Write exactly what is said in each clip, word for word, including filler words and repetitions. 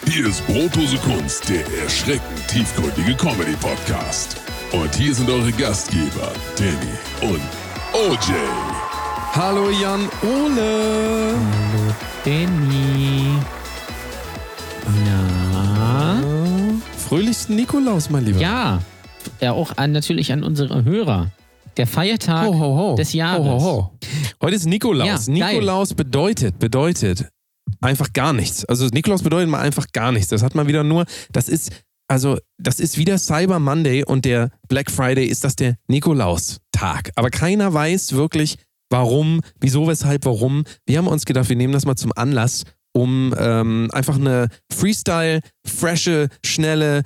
Hier ist Brotdose Kunst, der erschreckend tiefgründige Comedy-Podcast. Und hier sind eure Gastgeber, Danny und O J. Hallo Jan Ole. Hallo Danny. Na? Fröhlichsten Nikolaus, mein Lieber. Ja, ja auch an, natürlich an unsere Hörer. Der Feiertag ho, ho, ho. des Jahres. Ho, ho, ho. Heute ist Nikolaus. Ja, Nikolaus geil. bedeutet, bedeutet einfach gar nichts. Also Nikolaus bedeutet mal einfach gar nichts. Das hat man wieder nur, das ist, also das ist wieder Cyber Monday und der Black Friday ist das der Nikolaustag. Aber keiner weiß wirklich, warum, wieso, weshalb, warum. Wir haben uns gedacht, wir nehmen das mal zum Anlass, um ähm, einfach eine Freestyle, frische, schnelle,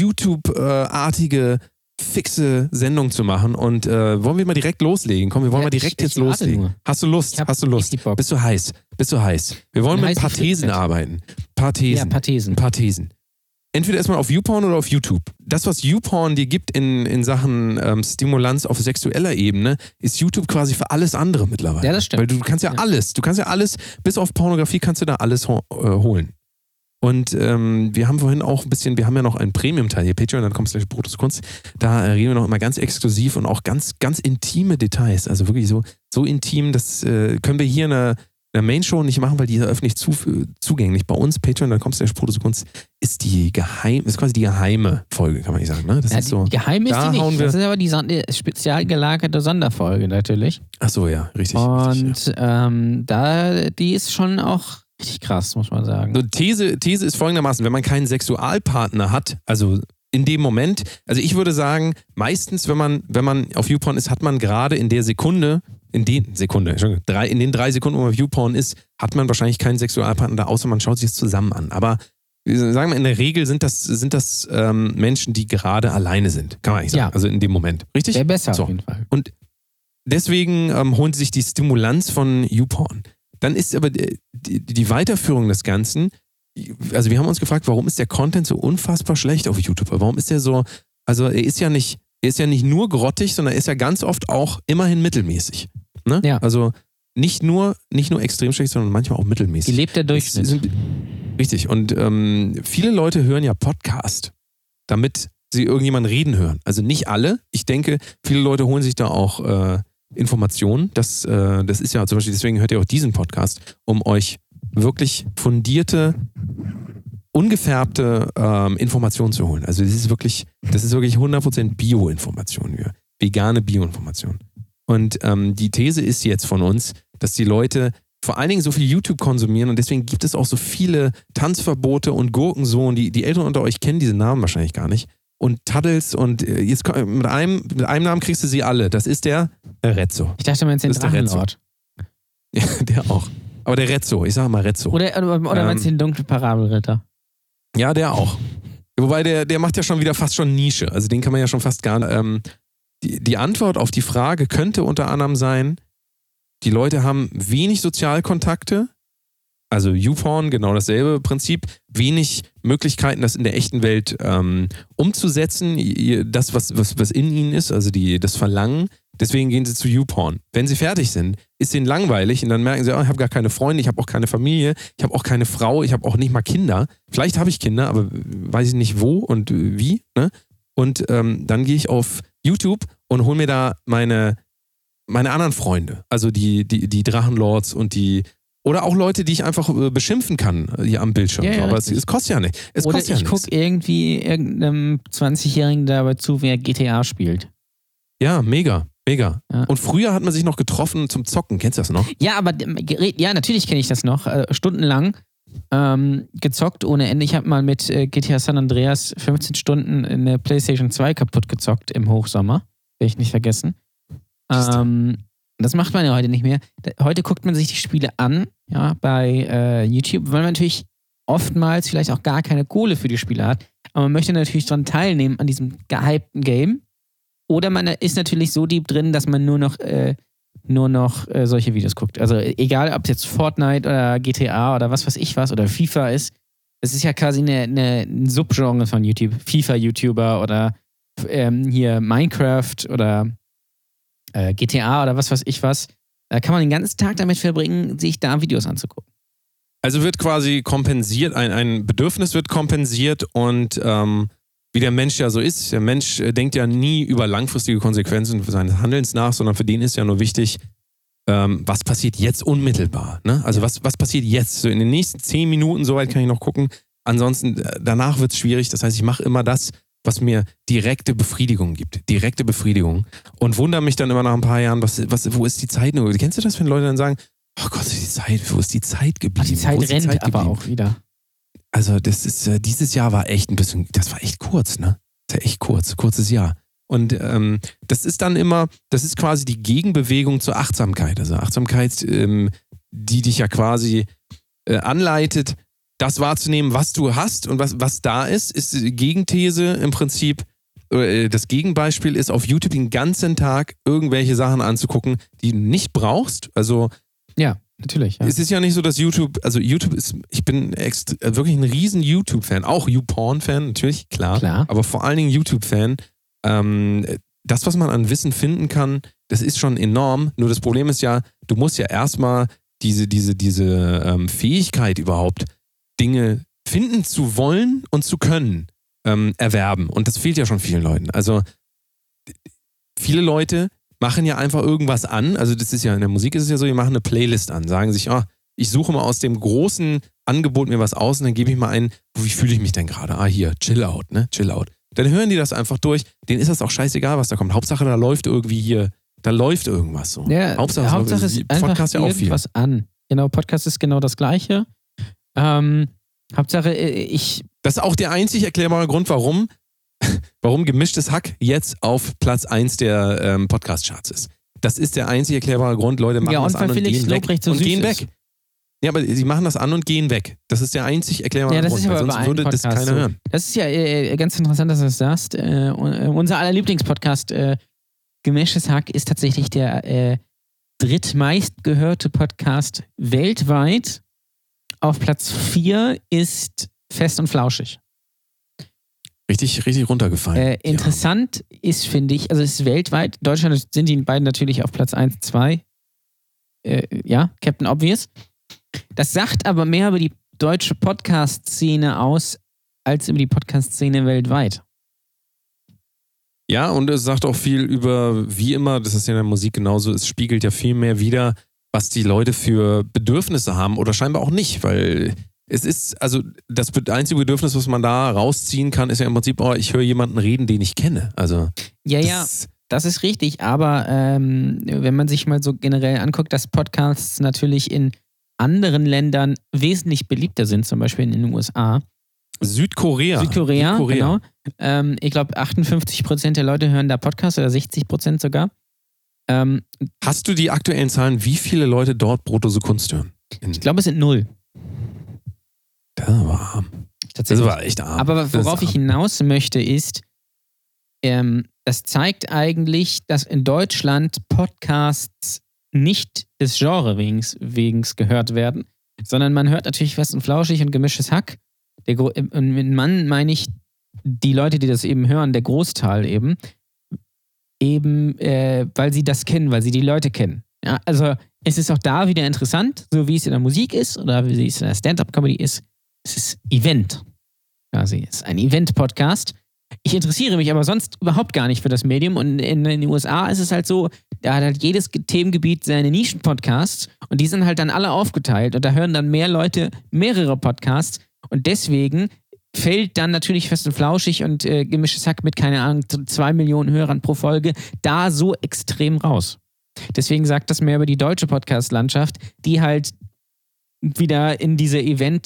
YouTube-artige, fixe Sendung zu machen. Und äh, wollen wir mal direkt loslegen? Komm, wir wollen Ja, mal direkt ich- jetzt ich warte loslegen. nur. Hast du Lust? Ich hab Hast du Lust? richtig Bock. Bist du heiß? Bist du heiß? Wir wollen Ein mit ein paar heißes Thesen Flickfett. arbeiten. Ein paar Thesen. Ja, ein paar Thesen. Ein paar Thesen. Entweder erstmal auf YouPorn oder auf YouTube. Das, was YouPorn dir gibt in, in Sachen ähm, Stimulanz auf sexueller Ebene, ist YouTube quasi für alles andere mittlerweile. Ja, das stimmt. Weil du kannst ja, Ja. alles, du kannst ja alles, bis auf Pornografie kannst du da alles ho- äh, holen. Und ähm, wir haben vorhin auch ein bisschen, wir haben ja noch einen Premium-Teil hier, Patreon, dann kommst du gleich Brotdose Kunst. Da äh, reden wir noch immer ganz exklusiv und auch ganz, ganz intime Details. Also wirklich so, so intim, das äh, können wir hier in einer, in einer Main-Show nicht machen, weil die ist öffentlich zu, zugänglich. Bei uns, Patreon, dann kommst du gleich Brotdose Kunst, ist die geheim, ist quasi die geheime Folge, kann man nicht sagen. Ne? Das Ja, ist so. die, geheim ist da die hauen nicht. wir- Das ist aber die Son- spezial gelagerte Sonderfolge natürlich. Ach so, ja, richtig. richtig Und ja. ähm, da, die ist schon auch richtig krass, muss man sagen. So, These, These ist folgendermaßen, wenn man keinen Sexualpartner hat, also in dem Moment, also ich würde sagen, meistens, wenn man, wenn man auf YouPorn ist, hat man gerade in der Sekunde, in den Sekunde, Entschuldigung, drei, in den drei Sekunden, wo man auf YouPorn ist, hat man wahrscheinlich keinen Sexualpartner da, außer man schaut sich das zusammen an. Aber wir sagen wir, in der Regel sind das, sind das ähm, Menschen, die gerade alleine sind. Kann man eigentlich sagen. Ja. Also in dem Moment. Richtig? Wäre besser So. auf jeden Fall. Und deswegen ähm, holen sie sich die Stimulanz von YouPorn. Dann ist aber die, die, die Weiterführung des Ganzen, also wir haben uns gefragt, warum ist der Content so unfassbar schlecht auf YouTube? Warum ist der so, also er ist ja nicht, er ist ja nicht nur grottig, sondern er ist ja ganz oft auch immerhin mittelmäßig. Ne? Ja. Also nicht nur, nicht nur extrem schlecht, sondern manchmal auch mittelmäßig. Gelebter Durchschnitt. Es sind- Richtig. Und ähm, viele Leute hören ja Podcast, damit sie irgendjemanden reden hören. Also nicht alle. Ich denke, viele Leute holen sich da auch äh, Informationen. Das, äh, das ist ja zum Beispiel, deswegen hört ihr auch diesen Podcast, um euch wirklich fundierte, ungefärbte ähm, Informationen zu holen. Also das ist wirklich, das ist wirklich hundert Prozent Bio-Information, hier. Vegane Bio-Information. Und ähm, die These ist jetzt von uns, dass die Leute vor allen Dingen so viel YouTube konsumieren und deswegen gibt es auch so viele Tanzverbote und Gurkensohn. Die, die Älteren unter euch kennen diese Namen wahrscheinlich gar nicht. Und Taddels und äh, jetzt ko- mit einem, mit einem Namen kriegst du sie alle. Das ist der Rezzo. Ich dachte, man ist den Das ist der Rezzo. Drachenlord. Ja, der auch. Aber der Rezzo, ich sage mal Rezzo. Oder, oder, oder Ähm, meinst du den dunklen Parabelritter? Ja, der auch. Wobei der, der macht ja schon wieder fast schon Nische. Also den kann man ja schon fast gar nicht. Ähm, die, die Antwort auf die Frage könnte unter anderem sein, die Leute haben wenig Sozialkontakte, also YouPorn, genau dasselbe Prinzip, wenig Möglichkeiten, das in der echten Welt ähm, umzusetzen, ihr- das, was, was, was in ihnen ist, also die, das Verlangen. Deswegen gehen sie zu YouPorn. Wenn sie fertig sind, ist ihnen langweilig und dann merken sie, oh, ich habe gar keine Freunde, ich habe auch keine Familie, ich habe auch keine Frau, ich habe auch nicht mal Kinder. Vielleicht habe ich Kinder, aber weiß ich nicht wo und wie. Ne? Und ähm, dann gehe ich auf YouTube und hole mir da meine, meine anderen Freunde. Also die, die, die Drachenlords und die, oder auch Leute, die ich einfach äh, beschimpfen kann äh, hier am Bildschirm. Ja, ja, aber es, richtig. es kostet ja nicht. Es Oder kostet ich ja nichts. gucke irgendwie irgendeinem zwanzigjährigen dabei zu, wie er G T A spielt. Ja, mega, mega. Ja. Und früher hat man sich noch getroffen zum Zocken. Kennst du das noch? Ja, aber ähm, gerät- ja, natürlich kenne ich das noch. Äh, stundenlang ähm, gezockt ohne Ende. Ich habe mal mit äh, G T A San Andreas fünfzehn Stunden eine PlayStation zwei kaputt gezockt im Hochsommer. Will ich nicht vergessen. Ähm, das macht man ja heute nicht mehr. Da- Heute guckt man sich die Spiele an, ja, bei äh, YouTube, weil man natürlich oftmals vielleicht auch gar keine Kohle für die Spiele hat. Aber man möchte natürlich daran teilnehmen an diesem gehypten Game. Oder man ist natürlich so deep drin, dass man nur noch, äh, nur noch äh, solche Videos guckt. Also egal, ob es jetzt Fortnite oder G T A oder was weiß ich was oder FIFA ist. Es ist ja quasi eine, eine, ein Subgenre von YouTube. FIFA-YouTuber oder ähm, hier Minecraft oder äh, G T A oder was weiß ich was. Da kann man den ganzen Tag damit verbringen, sich da Videos anzugucken. Also wird quasi kompensiert, ein, ein Bedürfnis wird kompensiert und ähm, wie der Mensch ja so ist, der Mensch äh, denkt ja nie über langfristige Konsequenzen seines Handelns nach, sondern für den ist ja nur wichtig, ähm, was passiert jetzt unmittelbar. Ne? Also was, was passiert jetzt? So in den nächsten zehn Minuten, soweit kann ich noch gucken. Ansonsten, äh, danach wird es schwierig. Das heißt, ich mache immer das, was mir direkte Befriedigung gibt. Direkte Befriedigung. Und wundere mich dann immer nach ein paar Jahren, was, was, wo ist die Zeit nur? Kennst du das, wenn Leute dann sagen, oh Gott, die Zeit, wo ist die Zeit geblieben? Ach, die Zeit wo ist die rennt Zeit aber geblieben? auch wieder. Also das ist, äh, dieses Jahr war echt ein bisschen, das war echt kurz, ne? Das war echt kurz, kurzes Jahr. Und ähm, das ist dann immer, das ist quasi die Gegenbewegung zur Achtsamkeit. Also Achtsamkeit, ähm, die dich ja quasi äh, anleitet, das wahrzunehmen, was du hast und was, was da ist, ist die Gegenthese im Prinzip, äh, das Gegenbeispiel ist, auf YouTube den ganzen Tag irgendwelche Sachen anzugucken, die du nicht brauchst. Also Ja, natürlich. Ja. es ist ja nicht so, dass YouTube, also YouTube ist, ich bin extra, wirklich ein riesen YouTube-Fan, auch YouPorn-Fan, natürlich, klar, Klar. aber vor allen Dingen YouTube-Fan. Ähm, das, was man an Wissen finden kann, das ist schon enorm, nur das Problem ist ja, du musst ja erstmal diese, diese, diese ähm, Fähigkeit überhaupt, Dinge finden zu wollen und zu können, ähm, erwerben. Und das fehlt ja schon vielen Leuten. Also viele Leute machen ja einfach irgendwas an. Also das ist ja, in der Musik ist es ja so, die machen eine Playlist an, sagen sich, oh, ich suche mal aus dem großen Angebot mir was aus und dann gebe ich mal ein, wie fühle ich mich denn gerade? Ah, hier, Chill Out, ne? Chill Out. Dann hören die das einfach durch. Denen ist das auch scheißegal, was da kommt. Hauptsache, da läuft irgendwie hier, da läuft irgendwas so. Ja, Hauptsache, Hauptsache es ist läuft- einfach Podcast ja auch viel. irgendwas an. Genau, Podcast ist genau das Gleiche. Ähm, Hauptsache, äh, ich Das ist auch der einzig erklärbare Grund, warum, warum Gemischtes Hack jetzt auf Platz eins der ähm, Podcast-Charts ist. Das ist der einzig erklärbare Grund. Leute machen Ja, und das weil an und Felix gehen weg. Lobrecht so und süß gehen ist. weg. Ja, aber sie machen das an und gehen weg. Das ist der einzig erklärbare Ja, das Grund. ist aber weil bei sonst allen würde das Podcasts keiner so. hören. Das ist ja äh, ganz interessant, dass du das sagst. Äh, unser aller Lieblingspodcast, äh, Gemischtes Hack, ist tatsächlich der äh, drittmeistgehörte Podcast weltweit. Auf Platz vier ist Fest und Flauschig. Richtig, richtig runtergefallen. Äh, interessant ist, finde ich, also es ist weltweit, in Deutschland sind die beiden natürlich auf Platz eins, zwei. Äh, ja, Captain Obvious. Das sagt aber mehr über die deutsche Podcast-Szene aus, als über die Podcast-Szene weltweit. Ja, und es sagt auch viel über, wie immer, das ist ja in der Musik genauso, es spiegelt ja viel mehr wider, was die Leute für Bedürfnisse haben oder scheinbar auch nicht, weil es ist, also das einzige Bedürfnis, was man da rausziehen kann, ist ja im Prinzip, oh, ich höre jemanden reden, den ich kenne. Also Ja, ja, das, das ist richtig, aber ähm, wenn man sich mal so generell anguckt, dass Podcasts natürlich in anderen Ländern wesentlich beliebter sind, zum Beispiel in den U S A. Südkorea. Südkorea, genau. Ähm, ich glaube, achtundfünfzig Prozent der Leute hören da Podcasts oder sechzig Prozent sogar. Ähm, Hast du die aktuellen Zahlen, wie viele Leute dort Brutto Kunst hören? ich glaube, es sind null. Das war arm. Das Tatsächlich. war echt arm. Aber Das worauf ist ich hinaus möchte, ist, ähm, das zeigt eigentlich, dass in Deutschland Podcasts nicht des Genre wegens, wegens gehört werden, sondern man hört natürlich Fest und Flauschig und Gemischtes Hack. Der Gro- und mit Mann meine ich die Leute, die das eben hören, der Großteil eben, eben, äh, weil sie das kennen, weil sie die Leute kennen. Ja, also es ist auch da wieder interessant, so wie es in der Musik ist oder wie es in der Stand-Up-Comedy ist. Es ist Event. Quasi. Es ist ein Event-Podcast. Ich interessiere mich aber sonst überhaupt gar nicht für das Medium und in, in den U S A ist es halt so, da hat halt jedes Themengebiet seine Nischen-Podcasts und die sind halt dann alle aufgeteilt und da hören dann mehr Leute mehrere Podcasts und deswegen fällt dann natürlich Fest und Flauschig und äh, Gemischtes Hack mit, keine Ahnung, zwei Millionen Hörern pro Folge da so extrem raus. Deswegen sagt das mehr über die deutsche Podcast-Landschaft, die halt wieder in diese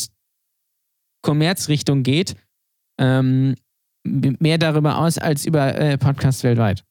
Event-Kommerz-Richtung geht, ähm, mehr darüber aus als über äh, Podcasts weltweit.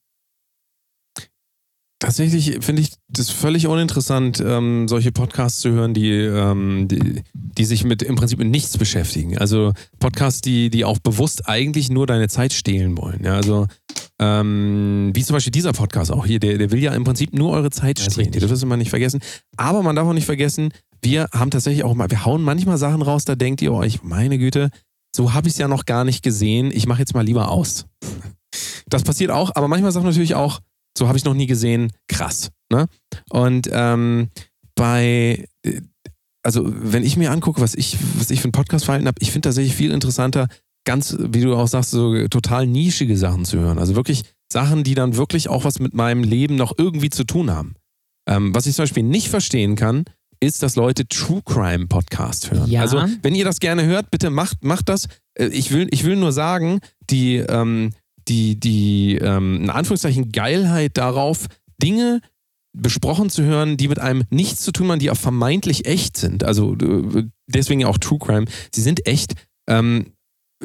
Tatsächlich finde ich das völlig uninteressant, ähm, solche Podcasts zu hören, die, ähm, die, die sich mit im Prinzip mit nichts beschäftigen. Also Podcasts, die, die auch bewusst eigentlich nur deine Zeit stehlen wollen. Ja, also ähm, wie zum Beispiel dieser Podcast auch hier, der, der will ja im Prinzip nur eure Zeit Das ist stehlen. richtig. Das dürfen wir nicht vergessen. Aber man darf auch nicht vergessen, wir haben tatsächlich auch mal, wir hauen manchmal Sachen raus, da denkt ihr euch, meine Güte, so habe ich es ja noch gar nicht gesehen, ich mache jetzt mal lieber aus. Das passiert auch, aber manchmal sagt man natürlich auch, so habe ich noch nie gesehen, krass. Ne? Und ähm, bei, also wenn ich mir angucke, was ich, was ich für ein Podcast-Verhalten habe, ich finde tatsächlich viel interessanter, ganz, wie du auch sagst, so total nischige Sachen zu hören. Also wirklich Sachen, die dann wirklich auch was mit meinem Leben noch irgendwie zu tun haben. Ähm, was ich zum Beispiel nicht verstehen kann, ist, dass Leute True Crime Podcast hören. Ja. Also wenn ihr das gerne hört, bitte macht, macht das. Äh, Ich will, ich will nur sagen, die, ähm, die, die ähm, in Anführungszeichen Geilheit darauf, Dinge besprochen zu hören, die mit einem nichts zu tun haben, die auch vermeintlich echt sind. Also äh, deswegen auch True Crime. Sie sind echt. Ähm,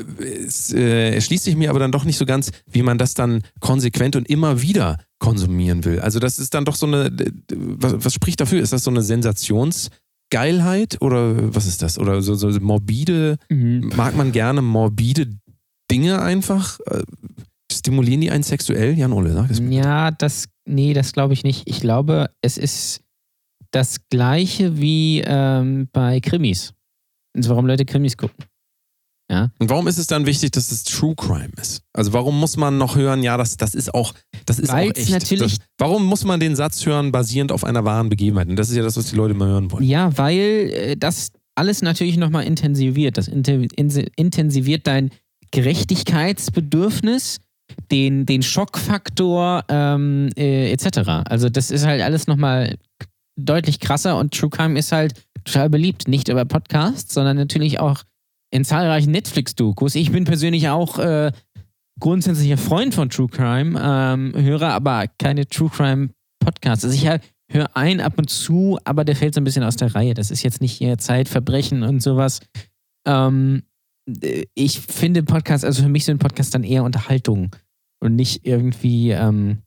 es äh, erschließt sich mir aber dann doch nicht so ganz, wie man das dann konsequent und immer wieder konsumieren will. Also das ist dann doch so eine, was, was spricht dafür? Ist das so eine Sensationsgeilheit oder was ist das? Oder so, so morbide, Mhm. mag man gerne morbide Dinge einfach? Äh, Stimulieren die einen sexuell? Jan-Ole, sag das. Ja, das, nee, das glaube ich nicht. Ich glaube, es ist das Gleiche wie ähm, bei Krimis. Und warum Leute Krimis gucken. Ja. Und warum ist es dann wichtig, dass es True Crime ist? Also warum muss man noch hören, ja, das, das ist auch, das ist Weil's auch echt. natürlich- Das, warum muss man den Satz hören, basierend auf einer wahren Begebenheit? Und das ist ja das, was die Leute mal hören wollen. Ja, weil äh, das alles natürlich nochmal intensiviert. Das inten- in- intensiviert dein Gerechtigkeitsbedürfnis, den, den Schockfaktor ähm, äh, et cetera. Also das ist halt alles nochmal deutlich krasser und True Crime ist halt total beliebt. Nicht über Podcasts, sondern natürlich auch in zahlreichen Netflix-Dokus. Ich bin persönlich auch äh, grundsätzlicher Freund von True Crime, ähm, höre aber keine True Crime Podcasts. Also ich höre einen ab und zu, aber der fällt so ein bisschen aus der Reihe. Das ist jetzt nicht hier Zeitverbrechen und sowas. Ähm, ich finde Podcasts, also für mich sind Podcasts dann eher Unterhaltung und nicht irgendwie ähm,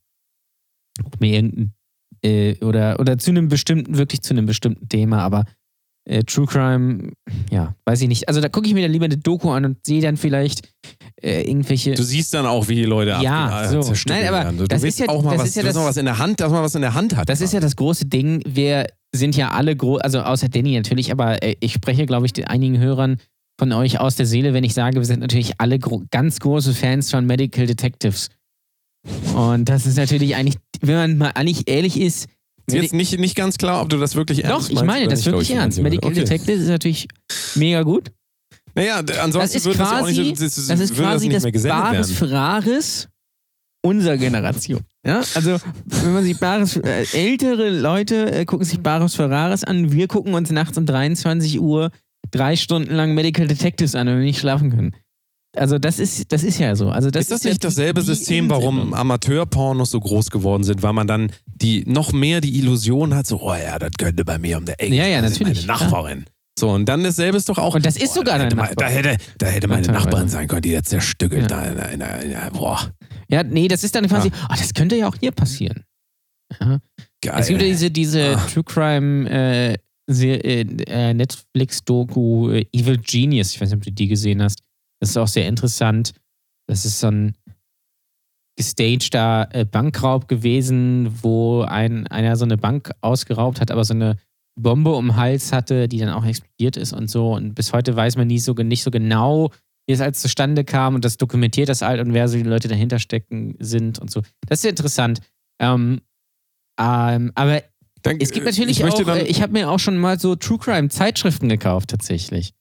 mir irgendein äh, oder, oder zu einem bestimmten, wirklich zu einem bestimmten Thema, aber äh, True Crime, ja, weiß ich nicht. Also da gucke ich mir dann lieber eine Doku an und sehe dann vielleicht äh, irgendwelche. Du siehst dann auch, wie die Leute Ja, ab, so. zerstückelt Nein, aber werden. Du, das du ist willst ja- auch mal das was, ist ja du willst das- mal was in der Hand, dass man was in der Hand hat. Das ist ja das große Ding. Wir sind ja alle groß, also außer Danny natürlich, aber äh, ich spreche, glaube ich, den einigen Hörern von euch aus der Seele, wenn ich sage, wir sind natürlich alle gro- ganz große Fans von Medical Detectives. Und das ist natürlich eigentlich, wenn man mal eigentlich ehrlich ist, Ist jetzt nicht, nicht ganz klar, ob du das wirklich ernst doch, meinst. ich meine oder das nicht, wirklich glaub ich, ernst. Junge. Medical Okay. Detectives ist natürlich mega gut. Naja, d- ansonsten Das ist würde das ja auch nicht so, quasi- das, Das ist würde quasi das das nicht mehr gesendet Bares werden. Ferraris unserer Generation. Ja, also wenn man sich Bares, äh, ältere Leute äh, gucken sich Bares Ferraris an, wir gucken uns nachts um dreiundzwanzig Uhr drei Stunden lang Medical Detectives an, wenn wir nicht schlafen können. Also das ist, das ist ja so. Also das Ist das ja nicht dasselbe die System, warum Inselung. Amateurpornos so groß geworden sind? Weil man dann die noch mehr die Illusion hat, so, oh ja, das könnte bei mir um der Ecke. Ja, ja, das ist natürlich, Meine Nachbarin. So, und dann dasselbe ist doch auch. Und das ist sogar da deine hätte, mal- Nachbarin. da hätte, da hätte meine Ja, Nachbarin teilweise. sein können, die jetzt zerstückelt Ja. da in der, in der, in der, boah, Ja, nee, das ist dann quasi, Ja. oh, das könnte ja auch hier passieren. Ja. geil. Es gibt ja diese, diese Ah. True Crime äh, Se- äh, äh, Netflix-Doku äh, Evil Genius. Ich weiß nicht, ob du die gesehen hast. Das ist auch sehr interessant. Das ist so ein gestagter äh, Bankraub gewesen, wo ein, einer so eine Bank ausgeraubt hat, aber so eine Bombe um den Hals hatte, die dann auch explodiert ist und so. Und bis heute weiß man nie so, nicht so genau, wie es als zustande kam. Und das dokumentiert das halt und wer so die Leute dahinter stecken sind und so. Das ist sehr interessant. Ähm, ähm, aber Dann, es gibt äh, natürlich ich möchte auch, dann, äh, ich habe mir auch schon mal so True Crime Zeitschriften gekauft, tatsächlich.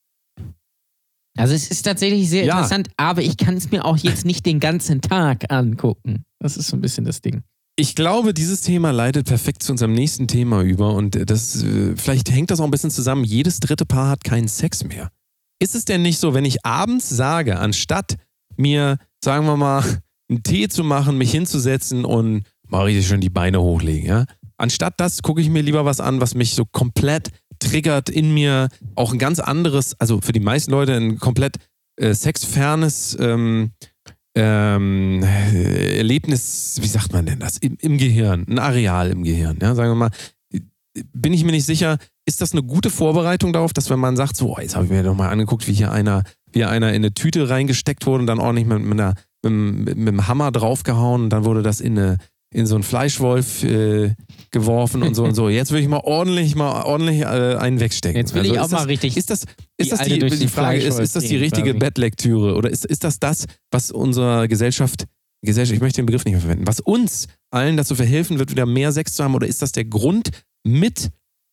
Also es ist tatsächlich sehr Ja. interessant, aber ich kann es mir auch jetzt nicht den ganzen Tag angucken. Das ist so ein bisschen das Ding. Ich glaube, dieses Thema leitet perfekt zu unserem nächsten Thema über und das, äh, vielleicht hängt das auch ein bisschen zusammen. Jedes dritte Paar hat keinen Sex mehr. Ist es denn nicht so, wenn ich abends sage, anstatt mir, sagen wir mal, einen Tee zu machen, mich hinzusetzen und mal richtig schön die Beine hochlegen, ja? Anstatt das gucke ich mir lieber was an, was mich so komplett triggert in mir, auch ein ganz anderes, also für die meisten Leute ein komplett äh, sexfernes ähm, ähm, Erlebnis, wie sagt man denn das, im, im Gehirn, ein Areal im Gehirn, ja, sagen wir mal, bin ich mir nicht sicher, ist das eine gute Vorbereitung darauf, dass wenn man sagt, so, oh, jetzt habe ich mir doch mal angeguckt, wie hier einer, wie einer in eine Tüte reingesteckt wurde und dann ordentlich mit, mit, einer, mit, mit dem Hammer draufgehauen und dann wurde das in eine in so einen Fleischwolf äh, geworfen und so und so. Jetzt will ich mal ordentlich mal ordentlich äh, einen wegstecken. Jetzt will ich ist auch mal das, richtig Ist das, die ist das Alte die, durch die den Frage ist, Fleischwolf ist das die sehen, richtige quasi. Bettlektüre oder ist, ist das das, was unserer Gesellschaft, Gesellschaft, ich möchte den Begriff nicht mehr verwenden, was uns allen dazu verhelfen wird, wieder mehr Sex zu haben oder ist das der Grund mit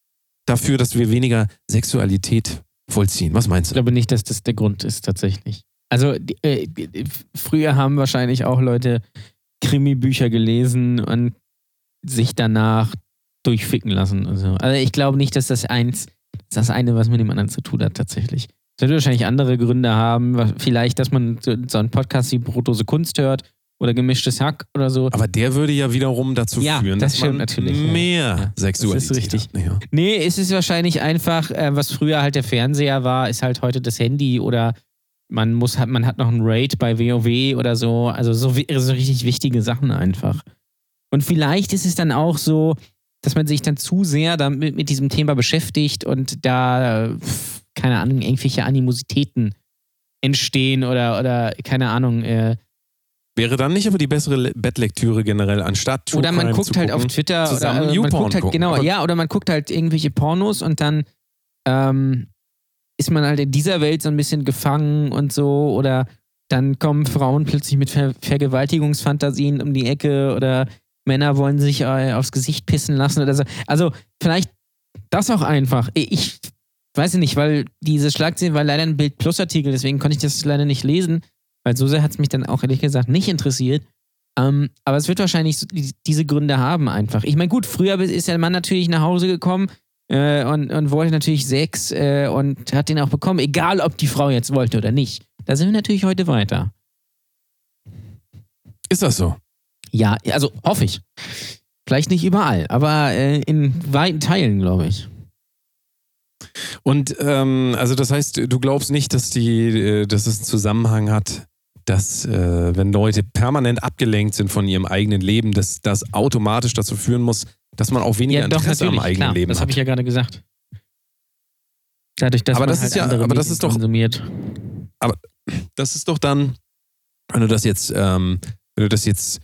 dafür, dass wir weniger Sexualität vollziehen. Was meinst Ich du? glaube nicht, dass das der Grund ist, tatsächlich. Also, die, äh, die, früher haben wahrscheinlich auch Leute Krimi-Bücher gelesen und sich danach durchficken lassen. Und so. Also, ich glaube nicht, dass das eins, das eine, was mit dem anderen zu tun hat, tatsächlich. Es wird wahrscheinlich andere Gründe haben. Vielleicht, dass man so einen Podcast wie Brotdose Kunst hört oder Gemischtes Hack oder so. Aber der würde ja wiederum dazu Ja, führen, das dass stimmt man natürlich, ja. mehr Ja, Sexualität das ist richtig. hat. Ja. Nee, es ist wahrscheinlich einfach, äh, was früher halt der Fernseher war, ist halt heute das Handy oder man muss hat, man hat noch einen Raid bei WoW oder so. Also so, wi- so richtig wichtige Sachen einfach. Und vielleicht ist es dann auch so, dass man sich dann zu sehr damit mit diesem Thema beschäftigt und da, äh, pf, keine Ahnung, irgendwelche Animositäten entstehen oder, oder keine Ahnung, äh, Wäre dann nicht aber die bessere Le- Bettlektüre generell, anstatt True oder man Crime guckt zu halt auf gucken, Twitter zusammen oder äh, man YouPorn guckt halt, gucken. genau, Aber ja, oder man guckt halt irgendwelche Pornos und dann ähm, ist man halt in dieser Welt so ein bisschen gefangen und so oder dann kommen Frauen plötzlich mit Ver Vergewaltigungsfantasien um die Ecke oder Männer wollen sich äh, aufs Gesicht pissen lassen oder so. Also vielleicht das auch einfach. Ich weiß nicht, weil diese Schlagzeile war leider ein Bild-Plus-Artikel, deswegen konnte ich das leider nicht lesen. Weil so sehr hat es mich dann auch ehrlich gesagt nicht interessiert. Ähm, aber es wird wahrscheinlich so die, diese Gründe haben einfach. Ich meine, gut, früher ist der Mann natürlich nach Hause gekommen äh, und, und wollte natürlich Sex äh, und hat den auch bekommen, egal ob die Frau jetzt wollte oder nicht. Da sind wir natürlich heute weiter. ist das so? Ja, also hoffe ich. Vielleicht nicht überall, aber äh, in weiten Teilen, glaube ich. Und ähm, also das heißt, du glaubst nicht, dass die, äh, dass es einen Zusammenhang hat, dass äh, wenn Leute permanent abgelenkt sind von ihrem eigenen Leben, dass das automatisch dazu führen muss, dass man auch weniger Ja, doch, Interesse am natürlich, eigenen klar. Leben Das hat. habe ich ja gerade gesagt. Dadurch, dass Aber man das halt ist ja- andere aber das Medien ist doch- konsumiert. Das ist doch dann, wenn du das jetzt, ähm, wenn du das jetzt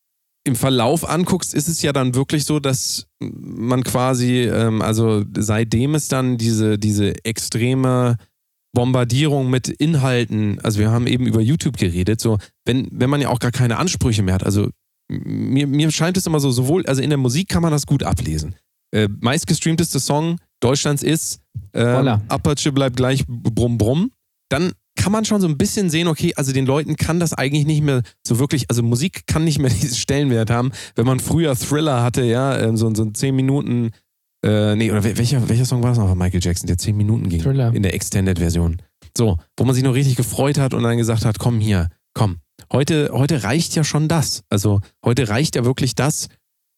im Verlauf anguckst, ist es ja dann wirklich so, dass man quasi, ähm, also seitdem es dann diese, diese extreme Bombardierung mit Inhalten, also wir haben eben über YouTube geredet, so, wenn, wenn man ja auch gar keine Ansprüche mehr hat, also mir, mir scheint es immer so, sowohl, also in der Musik kann man das gut ablesen. Äh, meistgestreamteste Song Deutschlands ist äh, Voila. Apache bleibt gleich brumm brumm. Dann kann man schon so ein bisschen sehen, okay, also den Leuten kann das eigentlich nicht mehr so wirklich, also Musik kann nicht mehr diesen Stellenwert haben, wenn man früher Thriller hatte, ja, ähm, so, so ein zehn Minuten, äh, nee, oder welcher, welcher Song war das noch von Michael Jackson, der zehn Minuten ging? Thriller. In der Extended-Version. So, wo man sich noch richtig gefreut hat und dann gesagt hat, komm hier, komm. Heute, heute reicht ja schon das. Also heute reicht ja wirklich das.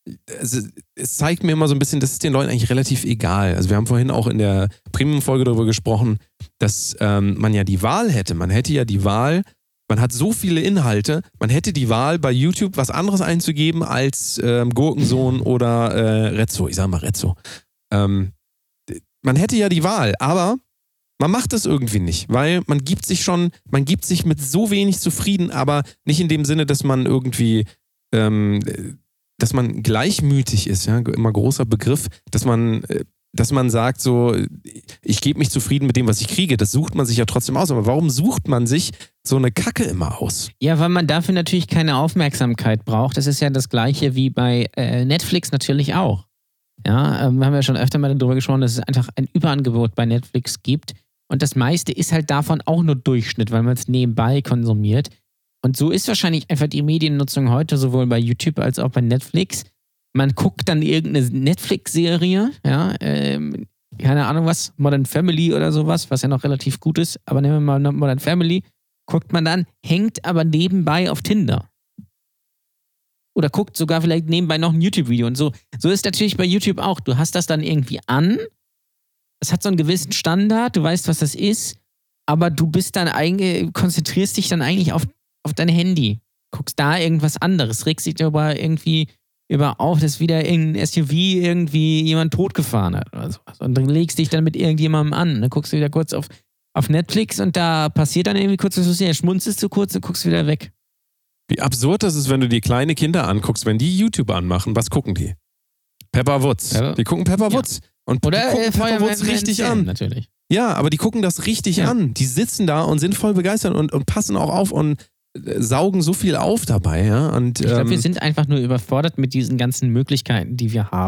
Es, es zeigt mir immer so ein bisschen, das ist den Leuten eigentlich relativ egal. Also wir haben vorhin auch in der Premium-Folge darüber gesprochen, dass ähm, man ja die Wahl hätte. Man hätte ja die Wahl, man hat so viele Inhalte, man hätte die Wahl, bei YouTube was anderes einzugeben als ähm, Gurkensohn oder äh, Rezzo. Ich sag mal Rezzo. Ähm, man hätte ja die Wahl, aber man macht es irgendwie nicht, weil man gibt sich schon, man gibt sich mit so wenig zufrieden, aber nicht in dem Sinne, dass man irgendwie, ähm, dass man gleichmütig ist, ja, immer großer Begriff, dass man, dass man sagt so, ich gebe mich zufrieden mit dem, was ich kriege. Das sucht man sich ja trotzdem aus. Aber warum sucht man sich so eine Kacke immer aus? Ja, weil man dafür natürlich keine Aufmerksamkeit braucht. Das ist ja das Gleiche wie bei äh, Netflix natürlich auch. Ja, ähm, wir haben ja schon öfter mal darüber gesprochen, dass es einfach ein Überangebot bei Netflix gibt. Und das meiste ist halt davon auch nur Durchschnitt, weil man es nebenbei konsumiert. Und so ist wahrscheinlich einfach die Mediennutzung heute sowohl bei YouTube als auch bei Netflix. Man guckt dann irgendeine Netflix-Serie, ja, ähm, keine Ahnung was, Modern Family oder sowas, was ja noch relativ gut ist, aber nehmen wir mal Modern Family, guckt man dann, hängt aber nebenbei auf Tinder. Oder guckt sogar vielleicht nebenbei noch ein YouTube-Video und so. So ist natürlich bei YouTube auch. Du hast das dann irgendwie an, es hat so einen gewissen Standard, du weißt, was das ist, aber du bist dann eigentlich, konzentrierst dich dann eigentlich auf, auf dein Handy. Guckst da irgendwas anderes, regst dich darüber irgendwie über auf, dass wieder irgendein S U V irgendwie jemand totgefahren hat oder sowas. Und dann legst dich dann mit irgendjemandem an. Und dann guckst du wieder kurz auf, auf Netflix und da passiert dann irgendwie kurz was, du schmunzelst du kurz und guckst wieder weg. Wie absurd das ist, wenn du die kleine Kinder anguckst, wenn die YouTube anmachen, was gucken die? Pepper Woods. Pepper- Die gucken Pepper Ja. Woods. Und Oder die gucken äh, Pepper Feuerwehr Woods richtig Van an. natürlich. Ja, aber die gucken das richtig Ja. an. Die sitzen da und sind voll begeistert und, und passen auch auf und äh, saugen so viel auf dabei. Ja? Und, Ich glaube, ähm, wir sind einfach nur überfordert mit diesen ganzen Möglichkeiten, die wir haben.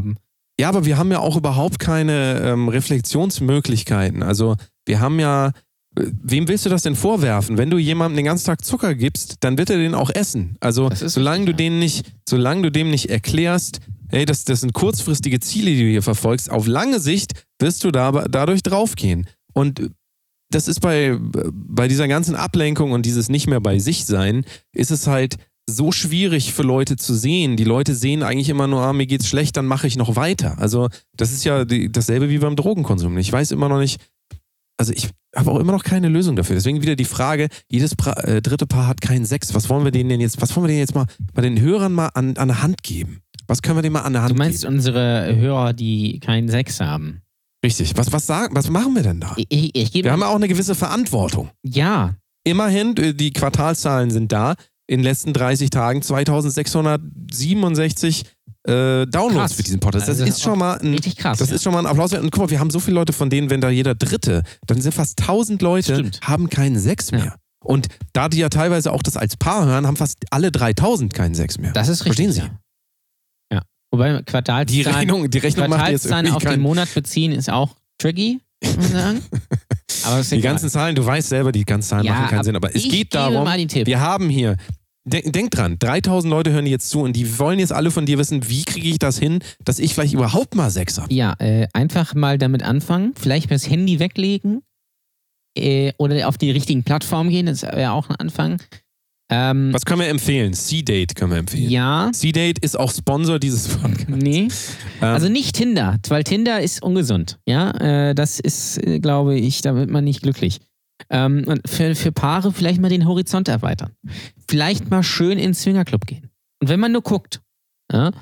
Ja, aber wir haben ja auch überhaupt keine ähm, Reflexionsmöglichkeiten. Also wir haben ja, wem willst du das denn vorwerfen? Wenn du jemandem den ganzen Tag Zucker gibst, dann wird er den auch essen. Also solange du den nicht, solange du dem nicht erklärst, hey, das, das sind kurzfristige Ziele, die du hier verfolgst, auf lange Sicht wirst du da, dadurch draufgehen. Und das ist bei, bei dieser ganzen Ablenkung und dieses nicht mehr bei sich sein, ist es halt so schwierig für Leute zu sehen. Die Leute sehen eigentlich immer nur, ah, mir geht's schlecht, dann mache ich noch weiter. Also das ist ja die, dasselbe wie beim Drogenkonsum. Ich weiß immer noch nicht, also ich habe auch immer noch keine Lösung dafür. Deswegen wieder die Frage, jedes pra- äh, dritte Paar hat keinen Sex. Was wollen wir denen denn jetzt, was wollen wir denen jetzt mal bei den Hörern mal an, an der Hand geben? Was können wir denen mal an der Hand geben? Du meinst geben? unsere Hörer, die keinen Sex haben? Richtig. Was, was, sagen, was machen wir denn da? Ich, ich, ich gebe Wir haben ja auch eine gewisse Verantwortung. Ja. Immerhin, die Quartalszahlen sind da. In den letzten dreißig Tagen zweitausendsechshundertsiebenundsechzig äh, Downloads Krass. für diesen Podcast. Das Also ist schon mal ein, richtig krass. das ja. ist schon mal ein Applaus wert. Und guck mal, wir haben so viele Leute, von denen, wenn da jeder Dritte, dann sind fast tausend Leute, Stimmt. haben keinen Sex mehr. Ja. Und da die ja teilweise auch das als Paar hören, haben fast alle dreitausend keinen Sex mehr. Das ist richtig. Verstehen Sie? Ja. ja. Wobei Quartalszahlen, Die Rechnung, die Rechnung macht jetzt Quartalszahlen irgendwie auf den keinen... Monat beziehen ist auch tricky, muss man sagen. Aber ist Die egal. ganzen Zahlen, du weißt selber, die ganzen Zahlen Ja, machen keinen aber Sinn. Aber es ich geht gebe darum, mal den Tipp. wir haben hier, denk, denk dran, dreitausend Leute hören dir jetzt zu und die wollen jetzt alle von dir wissen, wie kriege ich das hin, dass ich vielleicht überhaupt mal Sex habe. Ja, äh, einfach mal damit anfangen. Vielleicht das Handy weglegen äh, oder auf die richtigen Plattformen gehen. Das wäre auch ein Anfang. Ähm, Was können wir empfehlen? C-Date können wir empfehlen. ja, C-Date ist auch Sponsor dieses Podcasts. nee. Ähm, Also nicht Tinder, weil Tinder ist ungesund. Ja, äh, das ist, äh, glaube ich, da wird man nicht glücklich. Ähm, und für, für Paare vielleicht mal den Horizont erweitern. Vielleicht mal schön in den Swingerclub gehen. Und wenn man nur guckt, ja,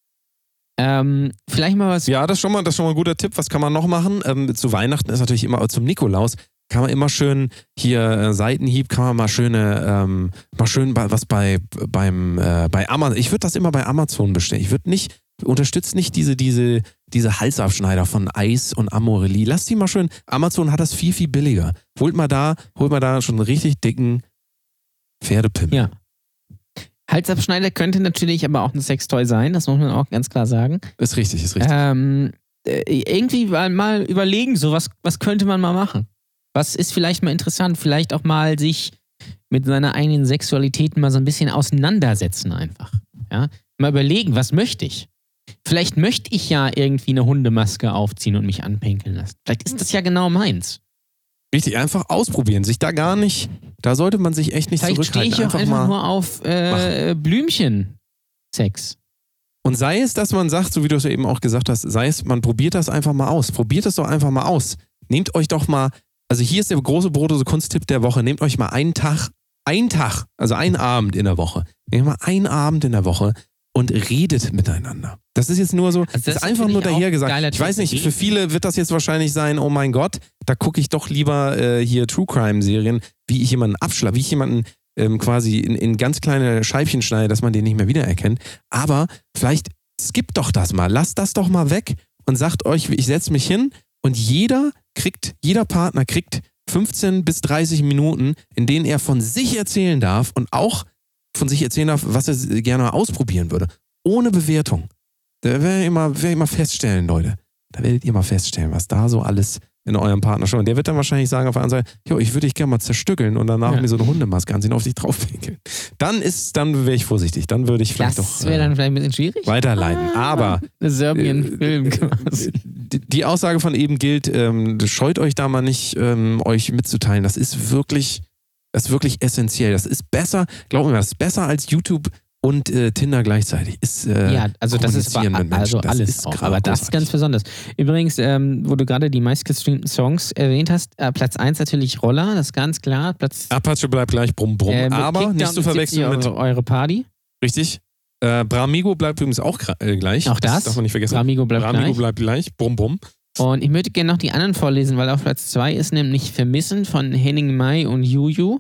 ähm, vielleicht mal was. ja, das ist, schon mal, das ist schon mal ein guter Tipp. Was kann man noch machen? Ähm, zu Weihnachten ist natürlich immer, zum Nikolaus, kann man immer schön hier äh, Seitenhieb, kann man mal schöne, ähm, mal schön bei, was bei, beim, äh, bei Amazon, ich würde das immer bei Amazon bestellen. Ich würde nicht, unterstützt nicht diese, diese, diese Halsabschneider von Eis und Amorelie. Lasst die mal schön, Amazon hat das viel, viel billiger. Holt mal da, holt mal da schon einen richtig dicken Pferdepimmel. Ja. Halsabschneider könnte natürlich aber auch ein Sextoy sein, das muss man auch ganz klar sagen. Ist richtig, ist richtig. Ähm, äh, irgendwie mal, mal überlegen, so was, was könnte man mal machen? Was ist vielleicht mal interessant? Vielleicht auch mal sich mit seiner eigenen Sexualität mal so ein bisschen auseinandersetzen einfach. Ja? Mal überlegen, was möchte ich? Vielleicht möchte ich ja irgendwie eine Hundemaske aufziehen und mich anpinkeln lassen. Vielleicht ist das ja genau meins. Richtig, einfach ausprobieren, sich da gar nicht, da sollte man sich echt nicht Vielleicht stehe zurückhalten. ich auch einfach mal nur auf äh, Blümchen-Sex. Und sei es, dass man sagt, so wie du es ja eben auch gesagt hast, sei es, man probiert das einfach mal aus. Probiert es doch einfach mal aus. Nehmt euch doch mal, also hier ist der große Brotdose Kunsttipp der Woche, nehmt euch mal einen Tag, einen Tag, also einen Abend in der Woche. Nehmt mal einen Abend in der Woche und redet miteinander. Das ist jetzt nur so, Also das das ist einfach finde nur ich auch dahergesagt. geiler Ich weiß Tipp. nicht, für viele wird das jetzt wahrscheinlich sein, oh mein Gott, da gucke ich doch lieber äh, hier True Crime Serien, wie ich jemanden abschlage, wie ich jemanden ähm, quasi in, in ganz kleine Scheibchen schneide, dass man den nicht mehr wiedererkennt. Aber vielleicht skippt doch das mal, lasst das doch mal weg und sagt euch, ich setze mich hin und jeder kriegt, jeder Partner kriegt fünfzehn bis dreißig Minuten, in denen er von sich erzählen darf und auch von sich erzählen darf, was er gerne mal ausprobieren würde. Ohne Bewertung. Da werdet ihr mal, werdet ihr mal feststellen, Leute. Da werdet ihr mal feststellen, was da so alles in eurem Partner schon. Und der wird dann wahrscheinlich sagen auf der anderen Seite, jo, ich würde dich gerne mal zerstückeln und danach Ja. mir so eine Hundemaske anziehen, auf dich draufpinkeln. Dann ist, dann wäre ich vorsichtig. Dann würde ich vielleicht Das doch wäre äh, dann vielleicht ein bisschen schwierig. weiterleiten. Aber Eine Serbian-Film quasi. die die Aussage von eben gilt, ähm, scheut euch da mal nicht, ähm, euch mitzuteilen. Das ist wirklich, das ist wirklich essentiell. Das ist besser, glaub mir, das ist besser als YouTube und äh, Tinder gleichzeitig. Ist, äh, Ja, also das ist kommunizieren aber, mit Menschen. also Das alles ist auch, gerade aber das ist ganz großartig. besonders. Übrigens, ähm, wo du gerade die meistgestreamten Songs erwähnt hast, äh, Platz eins natürlich Roller, das ist ganz klar. Platz Apache bleibt gleich brumm brumm. äh, aber Kickdown nicht zu mit verwechseln mit, siebzig eure Party. richtig, äh, Bramigo bleibt übrigens auch gra- äh, gleich. Auch das. darf man nicht vergessen. Bramigo bleibt Bramigo gleich. bleibt gleich, brumm brumm. Und ich möchte gerne noch die anderen vorlesen, weil auf Platz zwei ist nämlich Vermissen von Henning Mai und Juju.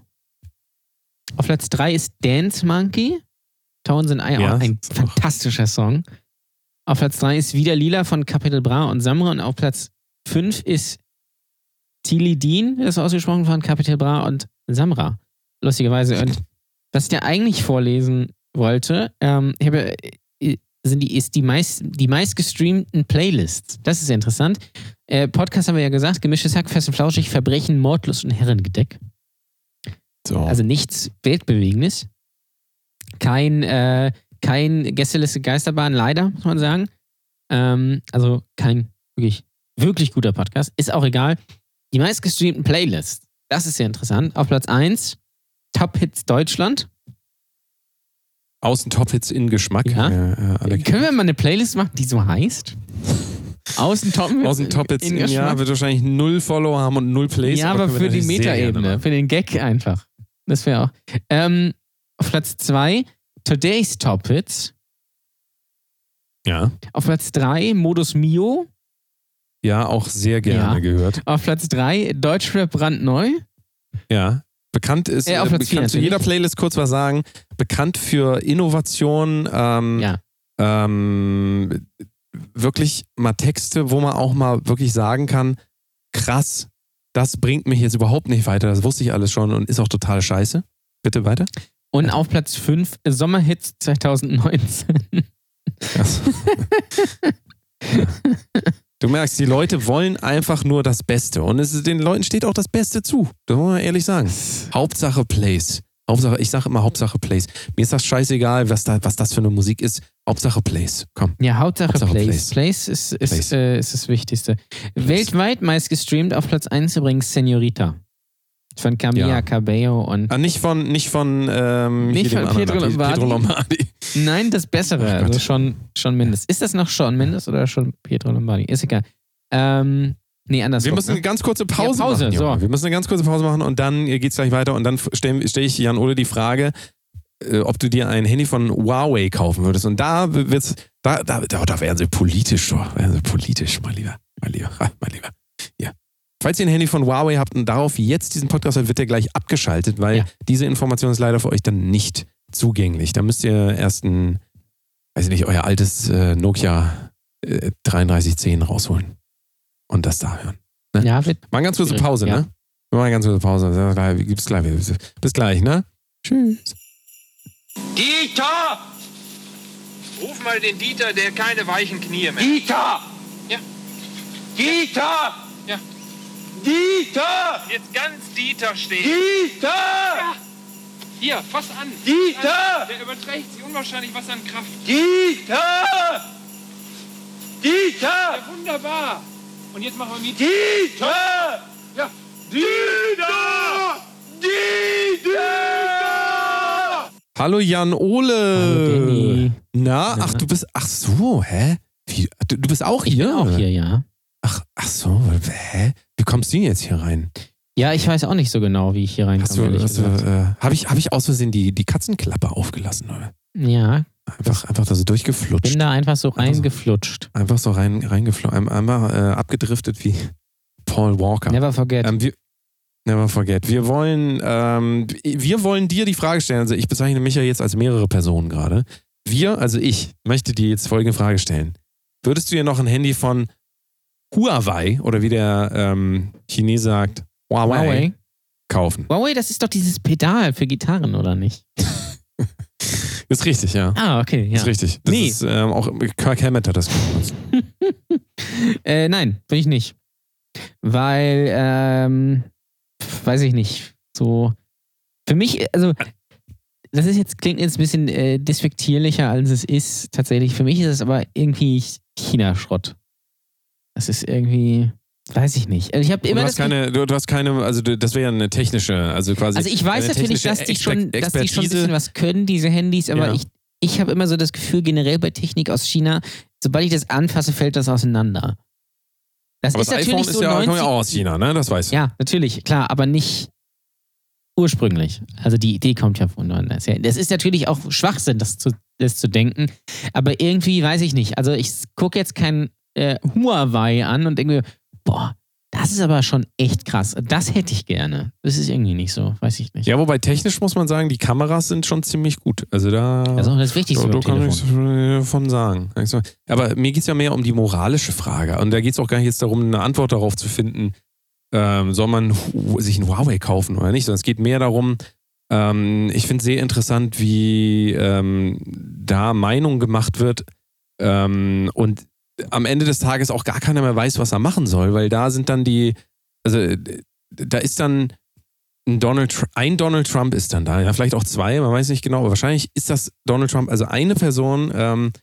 Auf Platz drei ist Dance Monkey. Townsend Eye, Ja, auch ein ist auch- fantastischer Song. Auf Platz drei ist Wieder Lila von Capital Bra und Samra. Und auf Platz fünf ist Tilly Dean, das ist ausgesprochen von Capital Bra und Samra. Lustigerweise. Und was ich dir eigentlich vorlesen wollte, ähm, ich habe, sind die, ist die meist, die meistgestreamten Playlists. Das ist ja interessant. Äh, Podcast haben wir ja gesagt, Gemischtes Hack, Fest und Flauschig, Verbrechen, Mordlust und Herrengedeck. So. Also nichts Weltbewegendes. Kein, äh, kein Gästeliste Geisterbahn, leider, muss man sagen. Ähm, also kein wirklich, wirklich guter Podcast. Ist auch egal. Die meistgestreamten Playlists. Das ist sehr interessant. Auf Platz eins Top Hits Deutschland. Außen Top-Hits in Geschmack. Ja. Äh, alle Können wir mal eine Playlist machen, die so heißt? Außen Top-Hits Außen Top-Hits in in Geschmack. Ja, wird wahrscheinlich null Follower haben und null Plays. Ja, aber können wir für die natürlich sehr gerne Meta-Ebene, machen. für den Gag einfach. Das wäre auch. Ähm, auf Platz zwei Today's Top Hits. Ja. Auf Platz drei Modus Mio. Ja, auch sehr gerne Ja. gehört. Auf Platz drei Deutschrap brandneu. Ja. Bekannt ist, Äh, auf Platz äh, vier kann zu natürlich. jeder Playlist kurz was sagen, bekannt für Innovation, ähm, Ja. ähm, wirklich mal Texte, wo man auch mal wirklich sagen kann, krass, das bringt mich jetzt überhaupt nicht weiter, das wusste ich alles schon und ist auch total scheiße. Bitte weiter. Und auf Platz fünf Sommerhits zwanzig neunzehn. Krass. Du merkst, die Leute wollen einfach nur das Beste. Und es ist, den Leuten steht auch das Beste zu. Das muss man ehrlich sagen. Hauptsache Plays. Hauptsache, ich sage immer Hauptsache Plays. Mir ist das scheißegal, was, da, was das für eine Musik ist. Hauptsache Plays. Komm. Ja, Hauptsache, Hauptsache Plays. Plays. Plays ist, ist, Plays. Äh, ist das Wichtigste. Weltweit meist gestreamt auf Platz eins übrigens Senorita. Von Camilla Ja. Cabello und. Ah, nicht von, nicht von, ähm, Nicht hier dem von Pietro anderen, Lombardi. Pietro Lombardi. Nein, das Bessere. Ach Gott. Also schon, schon Mendes. Ist das noch Shawn Mendes oder schon Pietro Lombardi? Ist egal. Ähm, nee, andersrum. Wir müssen eine ne? ganz kurze Pause, Ja, Pause, machen. so. Junge. Wir müssen eine ganz kurze Pause machen und dann geht's gleich weiter und dann stelle stell ich Jan Ole die Frage, äh, ob du dir ein Handy von Huawei kaufen würdest. Und da wird's, da, da, da, da wären sie politisch, doch. Wären sie politisch, mein Lieber. Mein Lieber, mein Lieber. Ja. Falls ihr ein Handy von Huawei habt und darauf jetzt diesen Podcast hört, wird der gleich abgeschaltet, weil Ja. diese Information ist leider für euch dann nicht zugänglich. Da müsst ihr erst ein, weiß ich nicht, euer altes äh, Nokia äh, dreiunddreißig zehn rausholen und das da hören. Ja, wird. Mal eine ganz kurze Schwierig, Pause, ja. ne? Wir machen eine ganz kurze Pause. Bis gleich. Bis gleich, ne? Tschüss. Dieter! Ruf mal den Dieter, der keine weichen Knie mehr. Dieter! Ja. Dieter! Ja. Dieter! Jetzt ganz Dieter stehen. Dieter! Hier, fass an. Dieter! Der überträgt sich unwahrscheinlich was an Kraft. Dieter! Dieter! Ja, wunderbar. Und jetzt machen wir mit. Dieter! Ja. Dieter! Dieter! Hallo Jan Ole. Hallo, Danny. Na, ach du bist, ach so, hä? Wie, du, du bist auch Ich hier? bin auch hier, ja. Ach, ach so, hä? Wie kommst du denn jetzt hier rein? Ja, ich weiß auch nicht so genau, wie ich hier Hast reinkomme. du, ehrlich hast du, gesagt. äh, habe ich, hab ich aus Versehen die, die Katzenklappe aufgelassen, oder? Ja, Einfach, einfach da so durchgeflutscht. bin da einfach so Einfach so. reingeflutscht. Einfach so rein, reingeflogen, einfach äh, abgedriftet wie Paul Walker. Never forget. Ähm, wir, never forget. Wir wollen, ähm, wir wollen dir die Frage stellen. Also ich bezeichne mich ja jetzt als mehrere Personen gerade. Wir, also ich, möchte dir jetzt folgende Frage stellen. Würdest du dir noch ein Handy von Huawei oder wie der ähm, Chinese sagt, Huawei, Huawei. kaufen? Huawei, das ist doch dieses Pedal für Gitarren, oder nicht? Ist richtig, ja. Ah, okay, ja. Ist richtig. Das Nee. ist, ähm, auch Kirk Hammett hat das benutzt. Äh, nein, will ich nicht. Weil, ähm, weiß ich nicht. So, für mich, also, das ist jetzt, klingt jetzt ein bisschen äh, despektierlicher, als es ist. Tatsächlich, für mich ist es aber irgendwie China-Schrott. Das ist irgendwie, weiß ich nicht. Also ich habe Und immer du das hast keine, du, du hast keine, also du, das wäre ja eine technische, also quasi. Also ich weiß eine natürlich, technische dass die, schon, Exper- dass die schon ein Expertise. bisschen was können, diese Handys, aber Ja. ich, ich habe immer so das Gefühl, generell bei Technik aus China, sobald ich das anfasse, fällt das auseinander. Das Aber ist das natürlich iPhone ist so ja, kommt neunzig ja auch aus China, ne? Das weißt du. Ja, natürlich, klar, aber nicht ursprünglich. Also die Idee kommt ja von woanders her. Das ist natürlich auch Schwachsinn, das zu, das zu denken, aber irgendwie weiß ich nicht. Also ich gucke jetzt kein äh, Huawei an und denke mir, boah, das ist aber schon echt krass. Das hätte ich gerne. Das ist irgendwie nicht so, weiß ich nicht. Ja, wobei technisch muss man sagen, die Kameras sind schon ziemlich gut. Also da. Das ist auch das Wichtigste da, da beim kann ich Telefon. von sagen. Aber mir geht es ja mehr um die moralische Frage. Und da geht es auch gar nicht jetzt darum, eine Antwort darauf zu finden, ähm, soll man Hu- sich ein Huawei kaufen oder nicht, sondern es geht mehr darum, ähm, ich finde sehr interessant, wie ähm, da Meinung gemacht wird, Ähm, und am Ende des Tages auch gar keiner mehr weiß, was er machen soll, weil da sind dann die, also da ist dann ein Donald, ein Donald Trump ist dann da, ja, vielleicht auch zwei, man weiß nicht genau, aber wahrscheinlich ist das Donald Trump, also eine Person, ähm,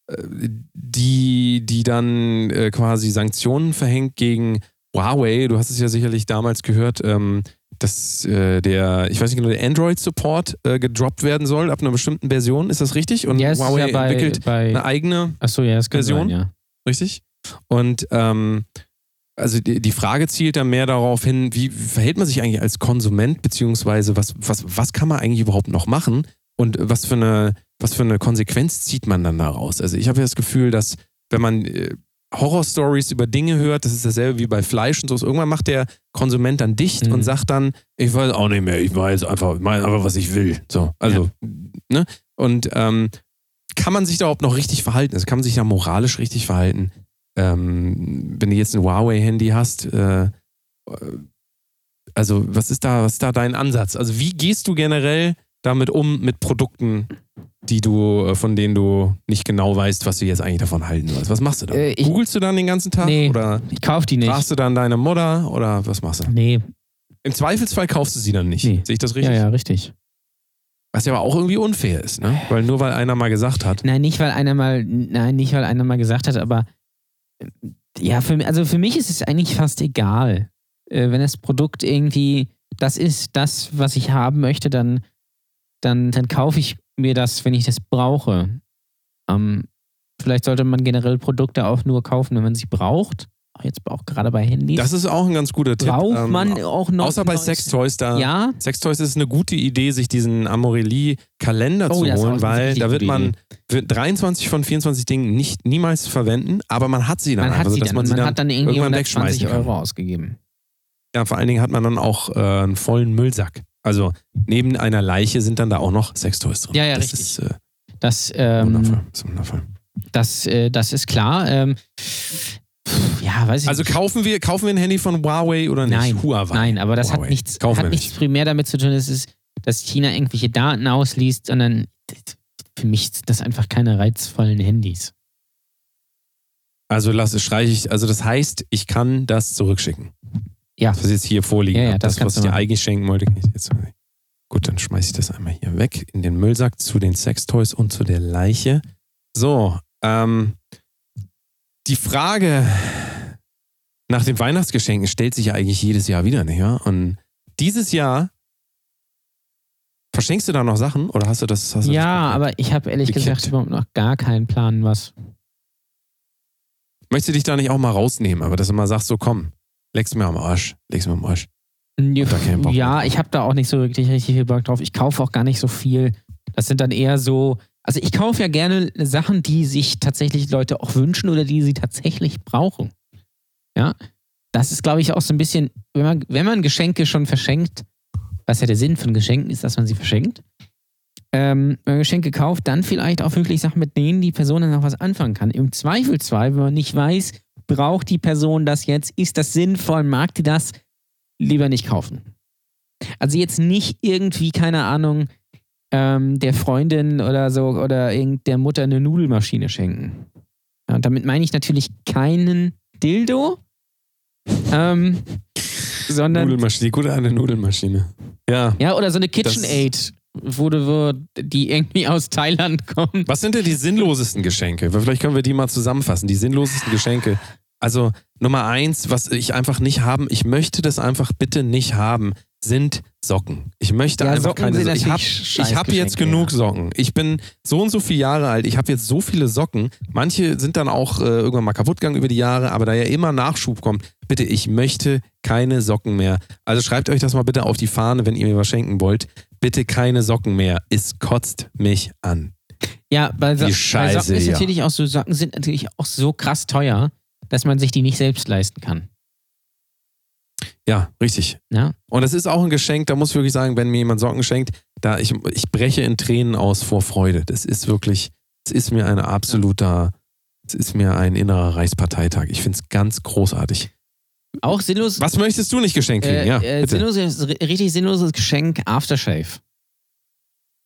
die, die dann äh, quasi Sanktionen verhängt gegen Huawei. Du hast es ja sicherlich damals gehört, ähm, dass äh, der, ich weiß nicht genau, der Android-Support äh, gedroppt werden soll ab einer bestimmten Version. Ist das richtig? Und ja, es Huawei ist ja bei, entwickelt bei, eine eigene achso, ja, das kann Version. sein, ja. Richtig? Und ähm, also die, die Frage zielt dann mehr darauf hin, wie verhält man sich eigentlich als Konsument, beziehungsweise was, was, was kann man eigentlich überhaupt noch machen und was für eine, was für eine Konsequenz zieht man dann daraus? Also ich habe ja das Gefühl, dass wenn man äh, Horror-Stories über Dinge hört, das ist dasselbe wie bei Fleisch und so, irgendwann macht der Konsument dann dicht Mhm. und sagt dann, ich weiß auch nicht mehr, ich weiß einfach, ich meine einfach, was ich will. So, also, ne? Und ähm, kann man sich da überhaupt noch richtig verhalten? Also kann man sich da moralisch richtig verhalten? Ähm, wenn du jetzt ein Huawei-Handy hast, äh, also was ist da, was ist da dein Ansatz? Also wie gehst du generell damit um mit Produkten, die du, von denen du nicht genau weißt, was du jetzt eigentlich davon halten sollst? Was machst du da? Äh, ich- Googlest du dann den ganzen Tag? Nee. Oder Ich kauf die nicht. fragst du dann deine Mutter? Oder was machst du? Nee. Im Zweifelsfall kaufst du sie dann nicht. Nee. Sehe ich das richtig? Ja, ja, richtig. Was ja aber auch irgendwie unfair ist, ne? Weil nur weil einer mal gesagt hat. Nein, nicht weil einer mal, nein, nicht weil einer mal gesagt hat, aber äh, ja, für, mi- also für mich ist es eigentlich fast egal. Äh, wenn das Produkt irgendwie das ist, das, was ich haben möchte, dann, dann, dann kaufe ich mir das, wenn ich das brauche. Ähm, vielleicht sollte man generell Produkte auch nur kaufen, wenn man sie braucht. Auch jetzt auch gerade bei Handys. Das ist auch ein ganz guter Tipp. braucht Ähm, man auch noch. Außer bei neues- Sextoys, da Ja, Sextoys ist eine gute Idee, sich diesen Amorelie-Kalender Oh, zu das ist auch holen, eine weil richtig da wird gute man wird dreiundzwanzig von vierundzwanzig Dingen nicht niemals verwenden, aber man hat sie dann man hat einfach, sie sodass dann. man Und sie man dann hat dann irgendwie irgendwann hundertzwanzig wegschmeißen kann. Euro ausgegeben. Ja, vor allen Dingen hat man dann auch äh, einen vollen Müllsack. Also neben einer Leiche sind dann da auch noch Sextoys drin. Ja, ja, das richtig. Ist, äh, Das, ähm, wundervoll. Das ist wundervoll. Das, äh, das ist klar. Ähm, pff, ja, weiß ich Also nicht. kaufen wir, kaufen wir ein Handy von Huawei oder nicht? Nein, Huawei. nein, aber das Huawei. hat nichts, Kaufen hat wir nichts nicht. primär damit zu tun, dass, es, dass China irgendwelche Daten ausliest, sondern für mich sind das einfach keine reizvollen Handys. Also lass es streiche ich. Also das heißt, ich kann das zurückschicken. Ja. Was jetzt hier vorliegen Ja, ja, habe. das Das, kannst was du ich dir machen. eigentlich schenken wollte, kann ich jetzt. Gut, dann schmeiße ich das einmal hier weg in den Müllsack zu den Sextoys und zu der Leiche. So, ähm, die Frage nach den Weihnachtsgeschenken stellt sich ja eigentlich jedes Jahr wieder, nicht wahr? Und dieses Jahr verschenkst du da noch Sachen oder hast du das? Hast du Ja, das aber ich habe ehrlich Gekippt. gesagt überhaupt noch gar keinen Plan, was. Möchtest du dich da nicht auch mal rausnehmen, aber dass du mal sagst, so komm, legst mir am Arsch, legst mir am Arsch. da keinen Bock Ja, mehr ich habe da auch nicht so wirklich richtig viel Bock drauf. Ich kaufe auch gar nicht so viel. Das sind dann eher so. Also ich kaufe ja gerne Sachen, die sich tatsächlich Leute auch wünschen oder die sie tatsächlich brauchen. Ja, das ist, glaube ich, auch so ein bisschen, wenn man, wenn man Geschenke schon verschenkt, was ja der Sinn von Geschenken ist, dass man sie verschenkt, ähm, wenn man Geschenke kauft, dann vielleicht auch wirklich Sachen, mit denen die Person dann noch was anfangen kann. Im Zweifelsfall, wenn man nicht weiß, braucht die Person das jetzt, ist das sinnvoll, mag die das, lieber nicht kaufen. Also jetzt nicht irgendwie, keine Ahnung, ähm, der Freundin oder so oder irgend der Mutter eine Nudelmaschine schenken. Ja, und damit meine ich natürlich keinen Dildo, ähm, sondern Nudelmaschine, die gute eine Nudelmaschine. Ja. ja, oder so eine KitchenAid, wo, du, wo die irgendwie aus Thailand kommt. Was sind denn die sinnlosesten Geschenke? Vielleicht können wir die mal zusammenfassen. Die sinnlosesten Geschenke. Also Nummer eins, was ich einfach nicht haben, ich möchte das einfach bitte nicht haben, sind Socken. Ich möchte Ja, einfach Socken keine sind Socken. Ich habe natürlich ich hab jetzt Scheißgeschenke, genug ja. Socken. Ich bin so und so viele Jahre alt. Ich habe jetzt so viele Socken. Manche sind dann auch äh, irgendwann mal kaputt gegangen über die Jahre, aber da ja immer Nachschub kommt, bitte, ich möchte keine Socken mehr. Also schreibt euch das mal bitte auf die Fahne, wenn ihr mir was schenken wollt. Bitte keine Socken mehr. Es kotzt mich an. Ja, weil, so, Die weil Scheiße, Socken ist ja. natürlich auch so, Socken sind natürlich auch so krass teuer, dass man sich die nicht selbst leisten kann. Ja, richtig. Ja? Und das ist auch ein Geschenk, da muss ich wirklich sagen, wenn mir jemand Socken schenkt, da ich, ich breche in Tränen aus vor Freude. Das ist wirklich, es ist mir ein absoluter, es ist mir ein innerer Reichsparteitag. Ich finde es ganz großartig. Auch sinnlos. Was möchtest du nicht geschenkt kriegen? Äh, ja, äh, bitte. sinnloses, richtig sinnloses Geschenk, Aftershave.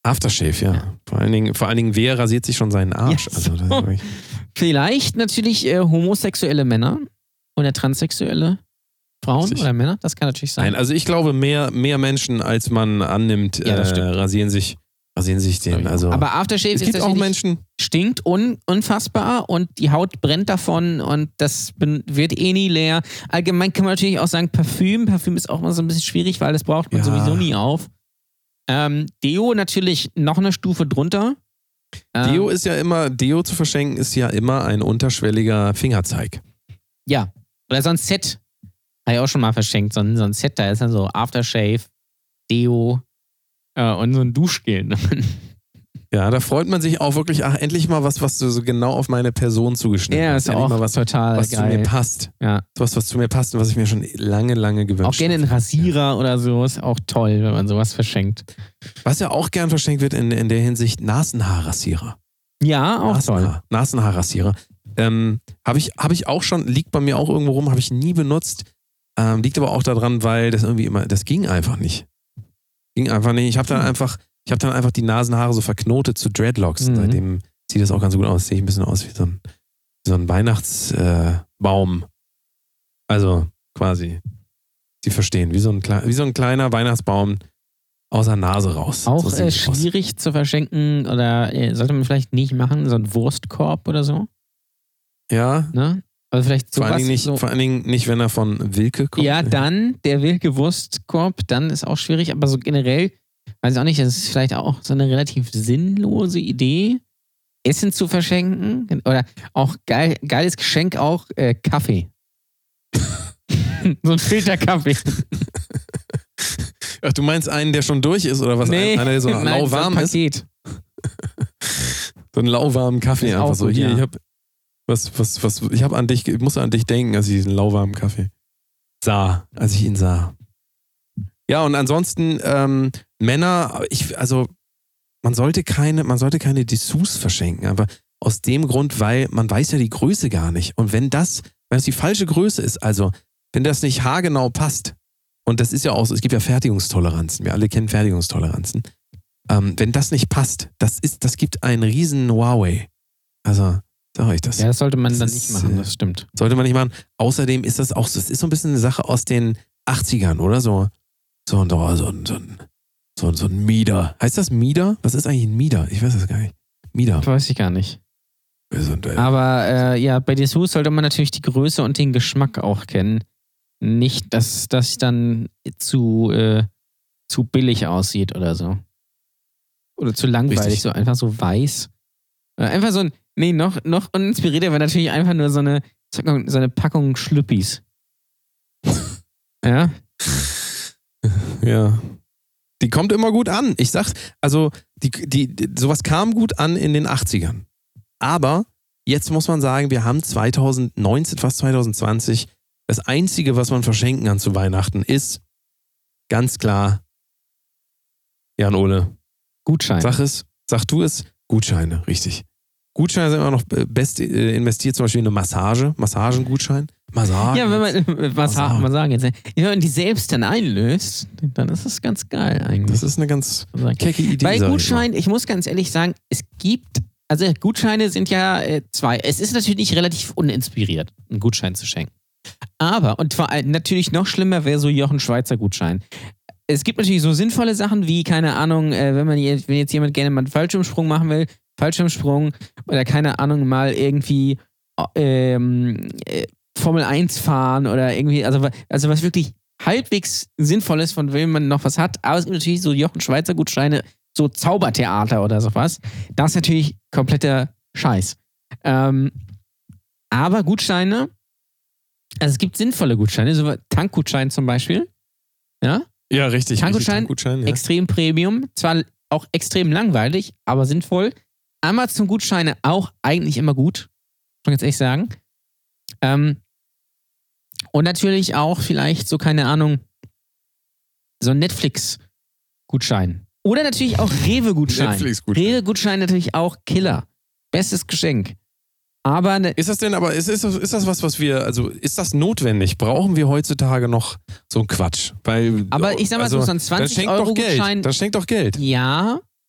Aftershave, ja. ja. Vor allen Dingen, vor allen Dingen, wer rasiert sich schon seinen Arsch? Ja, also, das ist so. wirklich... Vielleicht natürlich äh, homosexuelle Männer oder transsexuelle Frauen Richtig. oder Männer, das kann natürlich sein. Nein, also ich glaube, mehr, mehr Menschen, als man annimmt, Ja, das äh, stimmt. rasieren sich, rasieren sich den. Also, Aber Aftershave es ist gibt auch natürlich, Menschen, stinkt un, unfassbar und die Haut brennt davon und das bin, wird eh nie leer. Allgemein kann man natürlich auch sagen, Parfüm. Parfüm ist auch mal so ein bisschen schwierig, weil das braucht man Ja. sowieso nie auf. Ähm, Deo natürlich noch eine Stufe drunter. Ähm, Deo ist ja immer, Deo zu verschenken ist ja immer ein unterschwelliger Fingerzeig. Ja, oder so ein Set. Habe ich auch schon mal verschenkt. So ein, so ein Set, da ist dann so Aftershave, Deo äh, und so ein Duschgel. Ja, da freut man sich auch wirklich, ach, endlich mal was, was so, so genau auf meine Person zugeschnitten Ja, ist endlich auch mal was, total was geil. zu mir passt. Ja. Was, was zu mir passt und was ich mir schon lange, lange gewünscht Auch gerne ein habe. Rasierer oder so. Ist auch toll, wenn man sowas verschenkt. Was ja auch gern verschenkt wird in, in der Hinsicht, Nasenhaarrasierer. Ja, auch toll. Nasenhaar, Nasenhaarrasierer. Ähm, habe ich, hab ich auch schon, liegt bei mir auch irgendwo rum, habe ich nie benutzt. Ähm, liegt aber auch daran, weil das irgendwie immer, das ging einfach nicht. Ging einfach nicht. Ich habe dann einfach, ich habe dann einfach die Nasenhaare so verknotet zu Dreadlocks. Mhm. Seitdem sieht das auch ganz gut aus. Sehe ich ein bisschen aus wie so ein, wie so ein Weihnachtsbaum. Äh, also quasi, Sie verstehen, wie so ein, wie so ein kleiner Weihnachtsbaum aus der Nase raus. Auch so sieht äh, es aus. schwierig zu verschenken oder äh, sollte man vielleicht nicht machen, so ein Wurstkorb oder so. Ja, Ne? Also vielleicht vor, sowas. allen Dingen nicht, so, vor allen Dingen nicht, wenn er von Wilke kommt. ja, dann der wilke Wurstkorb, dann ist auch schwierig, aber so generell, weiß ich auch nicht, das ist vielleicht auch so eine relativ sinnlose Idee, Essen zu verschenken oder auch geil, geiles Geschenk auch äh, Kaffee. So ein Filterkaffee. Ach, du meinst einen, der schon durch ist oder was? Nee, Einer, der so nein, lauwarm so ein ist? Paket. So einen lauwarmen Kaffee Ist einfach auch so. gut, Hier, ja. ich hab was, was, was, ich hab an dich, ich muss an dich denken, als ich diesen lauwarmen Kaffee sah, als ich ihn sah. Ja, und ansonsten, ähm, Männer, ich, also, man sollte keine, man sollte keine Dessous verschenken, aber aus dem Grund, weil man weiß ja die Größe gar nicht. Und wenn das, wenn das die falsche Größe ist, also, wenn das nicht haargenau passt, und das ist ja auch so, es gibt ja Fertigungstoleranzen, wir alle kennen Fertigungstoleranzen, ähm, wenn das nicht passt, das ist, das gibt einen riesen Huawei. Also, sag ich das. Ja, das sollte man Das dann ist, nicht machen, äh, das stimmt. Sollte man nicht machen. Außerdem ist das auch so, es ist so ein bisschen eine Sache aus den achtzigern, oder? So, so, ein- so, so, ein- so, ein- so, so ein Mieder. Heißt das Mieder? Was ist eigentlich ein Mieder? Ich weiß das gar nicht. Mieder. Das weiß ich gar nicht. Wir sind, äh, Aber äh, ja, bei Dessous sollte man natürlich die Größe und den Geschmack auch kennen. Nicht, dass das dann zu, äh, zu billig aussieht oder so. Oder zu langweilig, Richtig. so einfach so weiß. Oder einfach so ein, nee, noch, noch uninspirierter wäre natürlich einfach nur so eine, so eine Packung Schlüppis. Ja? Ja. Die kommt immer gut an. Ich sag's, also die, die, die, sowas kam gut an in den achtzigern. Aber jetzt muss man sagen, wir haben zwanzig neunzehn, fast zwanzig zwanzig. Das Einzige, was man verschenken kann zu Weihnachten, ist ganz klar, Jan Ole, Gutschein. sag es, sag du es, Gutscheine, richtig. Gutscheine sind immer noch best äh, investiert, zum Beispiel in eine Massage, Massagengutschein. Massage. Ja, wenn man, was Massage. man sagen jetzt, wenn man die selbst dann einlöst, dann ist das ganz geil eigentlich. Das ist eine ganz kecke Idee. Bei sag ich Gutschein, ich muss ganz ehrlich sagen, es gibt, also Gutscheine sind ja äh, zwei. Es ist natürlich relativ uninspiriert, einen Gutschein zu schenken. Aber, und vor allem natürlich noch schlimmer wäre so Jochen Schweizer Gutschein. Es gibt natürlich so sinnvolle Sachen wie, keine Ahnung, äh, wenn man jetzt, wenn jetzt jemand gerne mal einen Fallschirmsprung machen will, Fallschirmsprung oder keine Ahnung, mal irgendwie ähm, äh, Formel eins fahren oder irgendwie, also, also was wirklich halbwegs sinnvoll ist, von wem man noch was hat. Aber es gibt natürlich so Jochen Schweizer Gutscheine, so Zaubertheater oder sowas. Das ist natürlich kompletter Scheiß. Ähm, aber Gutscheine, also es gibt sinnvolle Gutscheine, so Tankgutschein zum Beispiel. Ja? Ja, richtig. Tankgutschein, richtig, Tankgutschein ja. Extrem Premium, zwar auch extrem langweilig, aber sinnvoll. Amazon-Gutscheine auch eigentlich immer gut, muss ich jetzt echt sagen. Ähm, und natürlich auch vielleicht so, keine Ahnung, so ein Netflix-Gutschein. Oder natürlich auch Rewe-Gutschein. Netflix-Gutschein. Rewe-Gutschein natürlich auch Killer. Bestes Geschenk. Aber ne, Ist das denn aber, ist, ist, ist das was, was wir, also ist das notwendig? Brauchen wir heutzutage noch so einen Quatsch? Weil, Aber ich sag mal so, so ein dann schenkt doch zwanzig-Euro-Gutschein- Geld. Dann schenkt doch Geld. ja,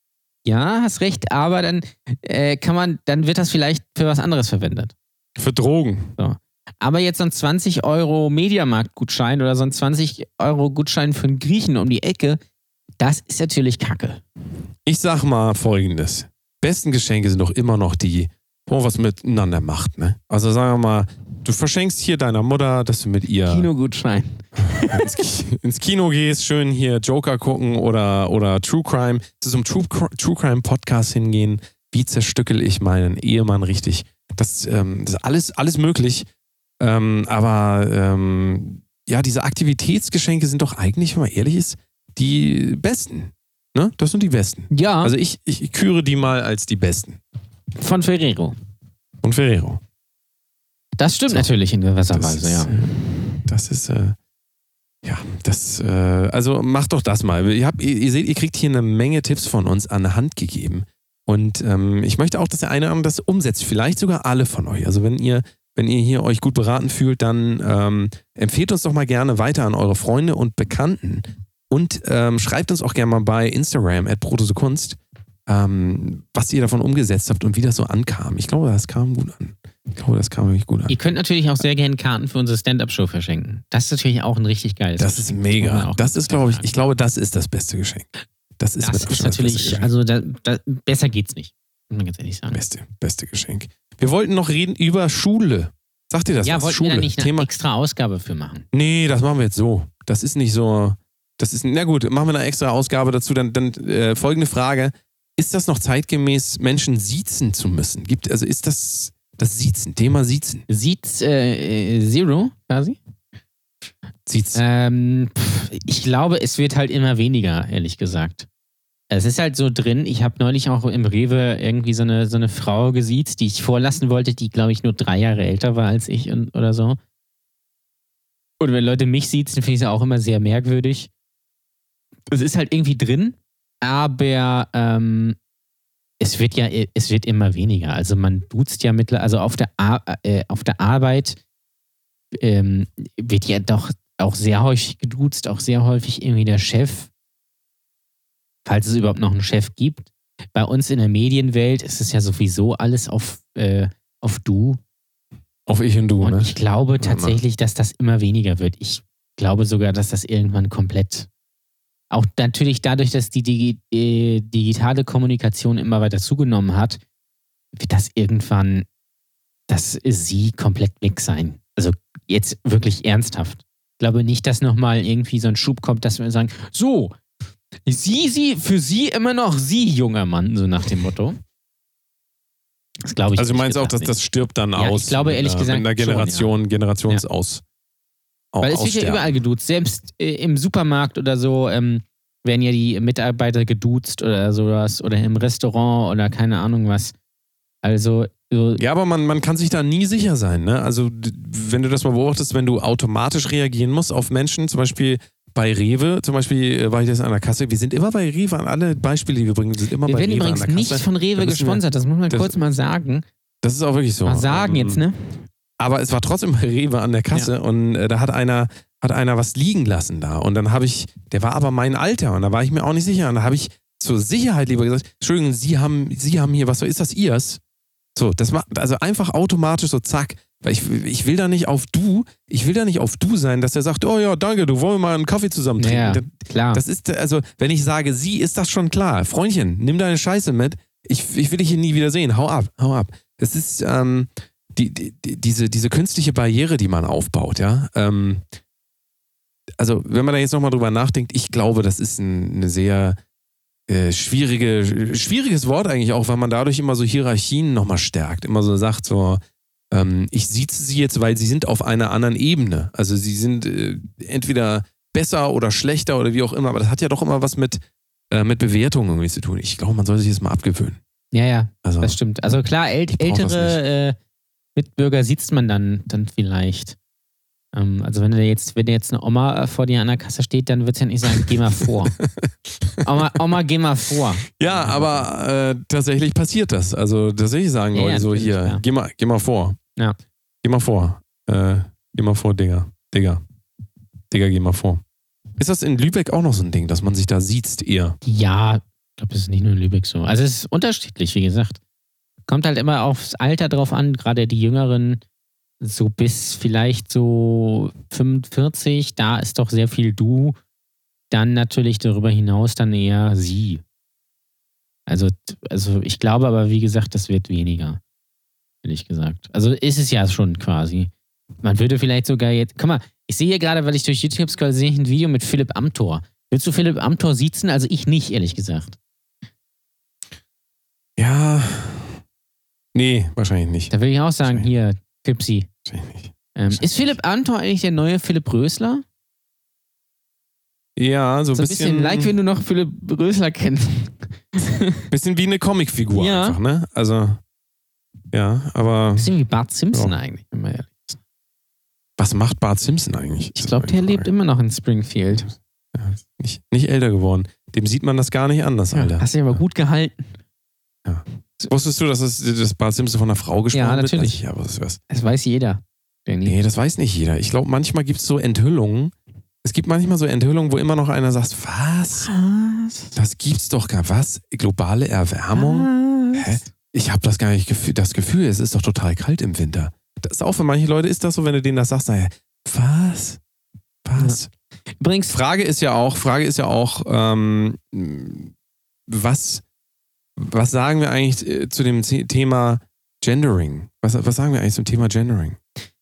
Ja, hast recht, aber dann äh, kann man, dann wird das vielleicht für was anderes verwendet. Für Drogen. So. Aber jetzt so ein zwanzig Euro Mediamarkt-Gutschein oder so ein zwanzig Euro Gutschein für einen Griechen um die Ecke, das ist natürlich Kacke. Ich sag mal Folgendes. Besten Geschenke sind doch immer noch die, wo man was miteinander macht, ne? Also sagen wir mal, du verschenkst hier deiner Mutter, dass du mit ihr Kinogutschein. ins, Ki- ins Kino gehst, schön hier Joker gucken oder, oder True Crime, zu so einem True, True Crime Podcast hingehen. Wie zerstückel ich meinen Ehemann richtig? Das, ähm, das ist alles, alles möglich. Ähm, aber ähm, ja, diese Aktivitätsgeschenke sind doch eigentlich, wenn man ehrlich ist, die besten. Ne? Das sind die besten. Ja, Also ich, ich küre die mal als die besten. von Ferrero. Und Ferrero. Das stimmt So. natürlich in gewisser Das Weise, ist, ja. äh, Das ist, äh, ja, das, äh, also macht doch das mal. Ihr, habt, ihr, ihr seht, ihr kriegt hier eine Menge Tipps von uns an die Hand gegeben. Und ähm, ich möchte auch, dass der eine oder andere das umsetzt. Vielleicht sogar alle von euch. Also wenn ihr, wenn ihr hier euch gut beraten fühlt, dann ähm, empfehlt uns doch mal gerne weiter an eure Freunde und Bekannten. Und ähm, schreibt uns auch gerne mal bei Instagram at protosekunst, ähm, was ihr davon umgesetzt habt und wie das so ankam. Ich glaube, das kam gut an. Ich glaube, das kam wirklich gut an. Ihr könnt natürlich auch sehr gerne Karten für unsere Stand-Up-Show verschenken. Das ist natürlich auch ein richtig geiles Das ist Geschenk. muss man mega. auch Das ganz ist, glaube ich, klar ich glaube, das ist das beste Geschenk. Das ist, sagen. mit Das ist Abstand das beste natürlich, Geschenk. also da, da, besser geht's nicht. Muss man ganz ehrlich sagen. Beste, beste Geschenk. Wir wollten noch reden über Schule. Sagt ihr das? Ja, was? wollten Schule. wir da nicht eine Thema. extra Ausgabe für machen? Nee, das machen wir jetzt so. Das ist nicht so. Das ist, na gut, machen wir eine extra Ausgabe dazu. Dann, dann äh, folgende Frage. Ist das noch zeitgemäß, Menschen siezen zu müssen? Gibt, also ist das das Siezen, Thema Siezen? Sieht äh, Zero quasi? Siezen. Ähm, pff, ich glaube, es wird halt immer weniger, ehrlich gesagt. Es ist halt so drin, ich habe neulich auch im Rewe irgendwie so eine, so eine Frau gesiezt, die ich vorlassen wollte, die, glaube ich, nur drei Jahre älter war als ich und, oder so. Und wenn Leute mich siezen, finde ich es auch immer sehr merkwürdig. Es ist halt irgendwie drin, aber ähm, es wird ja, es wird immer weniger. Also man duzt ja mittlerweile, also auf der, Ar- äh, auf der Arbeit ähm, wird ja doch auch sehr häufig geduzt, auch sehr häufig irgendwie der Chef, falls es überhaupt noch einen Chef gibt. Bei uns in der Medienwelt ist es ja sowieso alles auf, äh, auf Du. Auf ich und du, Und ne? ich glaube tatsächlich, dass das immer weniger wird. Ich glaube sogar, dass das irgendwann komplett, auch natürlich dadurch, dass die Digi- äh, digitale Kommunikation immer weiter zugenommen hat, wird das irgendwann, dass sie komplett weg sein. Also jetzt wirklich ernsthaft. Ich glaube nicht, dass nochmal irgendwie so ein Schub kommt, dass wir sagen, so, sie, sie, für sie immer noch sie, junger Mann, so nach dem Motto. Das glaube ich Also du ehrlich meinst auch, dass gesagt das stirbt dann Ja, aus? ich glaube, mit ehrlich einer- gesagt, Mit einer schon, Generation, Generationsaus. Au- Weil es wird ja Aussterben. überall geduzt. Selbst äh, im Supermarkt oder so ähm, werden ja die Mitarbeiter geduzt oder sowas. Oder im Restaurant oder keine Ahnung was. Also, so, Ja, aber man, man kann sich da nie sicher sein. Ne? Also, d- wenn du das mal beobachtest, wenn du automatisch reagieren musst auf Menschen, zum Beispiel bei Rewe, zum Beispiel äh, war ich jetzt an der Kasse, wir sind immer bei Rewe, an alle Beispiele, die wir bringen, sind immer wir bei werden Rewe übrigens an der nicht Kasse. von Rewe Da müssen wir- gesponsert. Das muss man das- kurz mal sagen. Das ist auch wirklich so. Mal sagen Ähm, jetzt, ne? Aber es war trotzdem bei Rewe an der Kasse und äh, da hat einer, hat einer was liegen lassen da. Und dann habe ich, der war aber mein Alter und da war ich mir auch nicht sicher. Und da habe ich zur Sicherheit lieber gesagt, Entschuldigung, Sie haben, Sie haben hier was, ist das Ihrs? So, das macht, also einfach automatisch so zack. Weil ich, ich will da nicht auf du, ich will da nicht auf du sein, dass er sagt, oh ja, danke, du wollen wir mal einen Kaffee zusammen trinken. Ja, Das, klar. das ist, also, wenn ich sage sie, ist das schon klar. Freundchen, nimm deine Scheiße mit. Ich, ich will dich hier nie wieder sehen. Hau ab, hau ab. Das ist ähm, die, die, die, diese, diese künstliche Barriere, die man aufbaut, ja. Ähm, also, wenn man da jetzt nochmal drüber nachdenkt, ich glaube, das ist ein, eine sehr äh, schwierige, schwieriges Wort eigentlich auch, weil man dadurch immer so Hierarchien nochmal stärkt. Immer so sagt, so, ähm, ich sieze sie jetzt, weil sie sind auf einer anderen Ebene. Also sie sind äh, entweder besser oder schlechter oder wie auch immer, aber das hat ja doch immer was mit, äh, mit Bewertung irgendwie zu tun. Ich glaube, man sollte sich das mal abgewöhnen. Ja, ja, Also, das stimmt. Also klar, ält Ich brauch das ältere äh, Mitbürger sieht man dann, dann vielleicht. Ähm, also wenn du jetzt, wenn jetzt eine Oma äh, vor dir an der Kasse steht, dann wird es ja nicht sagen, geh mal vor. Oma, Oma, geh mal vor. ja, aber äh, tatsächlich passiert das. Also tatsächlich sagen Ja, Leute ja, so, natürlich, hier, ja. geh mal, geh mal vor. Ja. Geh mal vor. Äh, geh mal vor, Digga. Digga. Digga, geh mal vor. Ist das in Lübeck auch noch so ein Ding, dass man sich da sieht eher? Ja, Ich glaube, es ist nicht nur in Lübeck so. Also es ist unterschiedlich, wie gesagt. Kommt halt immer aufs Alter drauf an, gerade die Jüngeren, so bis vielleicht so fünfundvierzig, da ist doch sehr viel du. Dann natürlich darüber hinaus dann eher sie. Also, also ich glaube aber, wie gesagt, das wird weniger. Ehrlich gesagt. Also ist es ja schon quasi. Man würde vielleicht sogar jetzt, guck mal, ich sehe hier gerade, weil ich durch YouTube scroll, sehe ich ein Video mit Philipp Amthor. Willst du Philipp Amthor siezen? Also ich nicht, ehrlich gesagt. Ja. Nee, wahrscheinlich nicht. Da würde ich auch sagen, hier, Pipsi. Wahrscheinlich nicht. Ähm, ist Philipp Amthor eigentlich der neue Philipp Rösler? Ja, so, So ein bisschen, like, wenn du noch Philipp Rösler kennst. bisschen wie eine Comicfigur Ja. einfach, ne? Also, ja, aber Bisschen wie Bart Simpson Ja. eigentlich. Wenn man ehrlich ist. was macht Bart Simpson eigentlich? Ich glaube, der lebt immer noch in Springfield. Ja, nicht, nicht älter geworden. Dem sieht man das gar nicht anders, Alter. Hast dich aber gut gehalten. Wusstest du, dass es das Bart Simpson von einer Frau gesprochen Ja, wird? natürlich. Ja, was ist was? Das weiß jeder. Danny. Nee, das weiß nicht jeder. Ich glaube, manchmal gibt es so Enthüllungen. Es gibt manchmal so Enthüllungen, wo immer noch einer sagt, was? Was? Das gibt's doch gar was? Globale Erwärmung? Hä? Ich habe das gar nicht gefühl, das Gefühl, es ist doch total kalt im Winter. Das ist auch für manche Leute ist das so, wenn du denen das sagst, naja, was? Was? Übrigens, Frage ist ja auch, Frage ist ja auch, ähm, was, was sagen wir eigentlich äh, zu dem Z- Thema Gendering? Was, was sagen wir eigentlich zum Thema Gendering?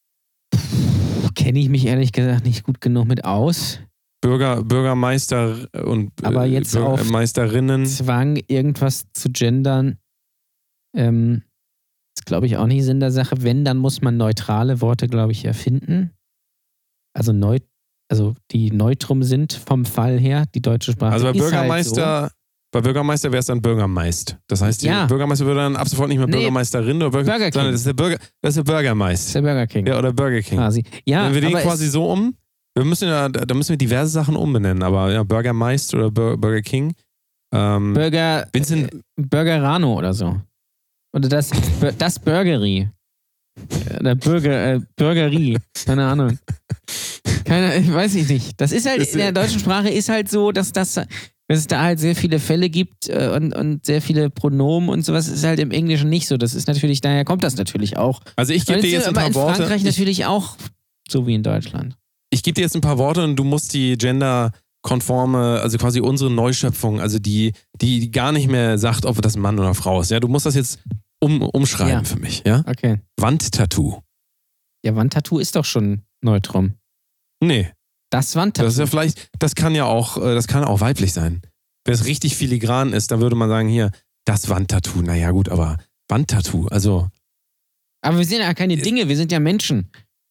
kenne ich mich ehrlich gesagt nicht gut genug mit aus. Bürger, Bürgermeister und äh, Aber jetzt auf Bürgermeisterinnen. Zwang, irgendwas zu gendern, ähm, ist, glaube ich, auch nicht Sinn der Sache. Wenn, dann muss man neutrale Worte, glaube ich, erfinden. Also, neu, also die neutrum sind vom Fall her, die deutsche Sprache. Also bei ist Bürgermeister, halt bei Bürgermeister wäre es dann Bürgermeist. Das heißt, die Ja. Bürgermeister würde dann ab sofort nicht mehr Nee. Bürgermeisterin oder Bürger, Burger King. sondern das ist der Bürger, das ist der so. Bürgermeister. Ist der Burger King. Ja, oder Burger King. Quasi. Ja, Wenn wir den aber quasi es, so um, wir müssen ja, da müssen wir diverse Sachen umbenennen, aber ja, Bürgermeister oder Bur- Burger King. Ähm, Burger, Vincent, Burgerano oder so. Oder das, das Burgerie. Oder Burger, äh, Burgerie. Keine Ahnung. Keine, ich weiß ich nicht. Das ist halt, Ist, in der äh, deutschen Sprache ist halt so, dass das, dass es da halt sehr viele Fälle gibt äh, und, und sehr viele Pronomen und sowas. Ist halt im Englischen nicht so. Das ist natürlich, daher kommt das natürlich auch. also ich gebe Und dir jetzt ein aber paar in Worte. Frankreich Ich, natürlich auch so wie in Deutschland. ich gebe dir jetzt ein paar Worte und du musst die genderkonforme, also quasi unsere Neuschöpfung, also die, die, die gar nicht mehr sagt, ob das ein Mann oder eine Frau ist. Ja, du musst das jetzt um, umschreiben Ja. für mich. Ja, Okay. Wandtattoo. Ja, Wandtattoo ist doch schon neutrum. Nee. Das Wandtattoo. Das ist ja vielleicht, das kann ja auch, äh, das kann auch weiblich sein. Wenn es richtig filigran ist, dann würde man sagen, hier, das Wandtattoo. Naja, gut, aber Wandtattoo, also. aber wir sind ja keine Dinge, wir sind ja Menschen.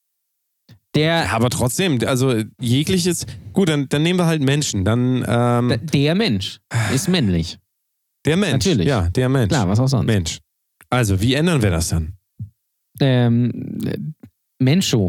Der, Ja, aber trotzdem, also jegliches, gut, dann, dann nehmen wir halt Menschen. Dann, ähm, der Mensch ist männlich. der Mensch. natürlich. Ja, der Mensch. Klar, was auch sonst. Mensch. Also, wie ändern wir das dann? Ähm, äh, Menscho.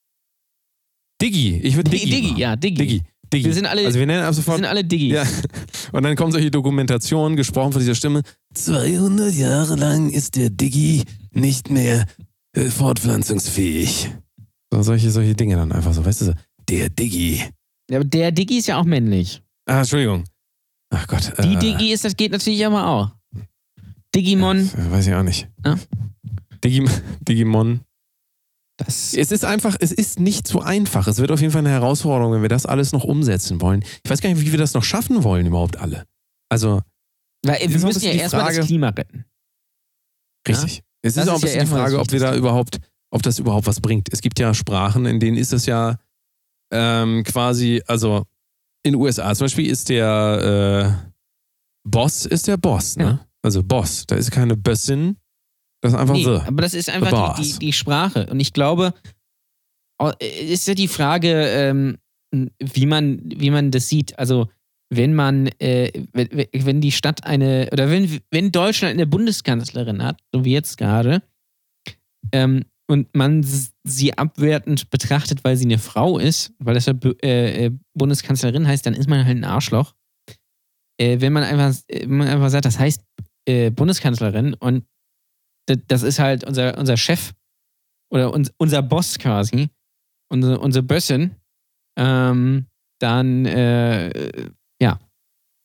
Diggi. Ich würde Diggi, Diggi. Diggi, machen. ja, Diggi. Diggi. Diggi. Wir sind alle, Also, wir nennen ab wir sofort. sind alle Diggis. Ja. Und dann kommen solche Dokumentationen, gesprochen von dieser Stimme. zweihundert Jahre lang ist der Diggi nicht mehr äh, fortpflanzungsfähig. So, solche, solche Dinge dann einfach so, weißt du so. Der Diggi. Ja, aber der Diggi ist ja auch männlich. Ah, Entschuldigung. Ach Gott. Die äh, Diggi ist, das geht natürlich aber auch. Digimon, äh, Weiß ich auch nicht. Ja? Digim, Digimon. das Es ist einfach, es ist nicht so einfach. Es wird auf jeden Fall eine Herausforderung, wenn wir das alles noch umsetzen wollen. Ich weiß gar nicht, wie wir das noch schaffen wollen, überhaupt alle. Also, weil ist wir auch ein müssen ja bisschen die erstmal das Frage- Klima retten. richtig. Es Das ist auch ein ist ja bisschen die erstmal das Frage, ob wir da Wichtigste. überhaupt, ob das überhaupt was bringt. Es gibt ja Sprachen, in denen ist das ja ähm, quasi, also in den U S A zum Beispiel ist der äh, Boss ist der Boss, ne? Ja. Also Boss. Da ist keine Bössin, das ist einfach Nee, so. aber das ist einfach die, Boss. die, die Sprache. Und ich glaube, oh, ist ja die Frage, ähm, wie man, wie man das sieht. Also, wenn man, äh, wenn, wenn die Stadt eine, oder wenn, wenn Deutschland eine Bundeskanzlerin hat, so wie jetzt gerade, ähm, und man s- sie abwertend betrachtet, weil sie eine Frau ist, weil das ja Bu- äh, äh, Bundeskanzlerin heißt, dann ist man halt ein Arschloch. Äh, wenn man einfach, äh, wenn man einfach sagt, das heißt äh, Bundeskanzlerin und d- das ist halt unser, unser Chef oder uns, unser Boss quasi, unsere, unsere Bössin, ähm, dann, äh, ja,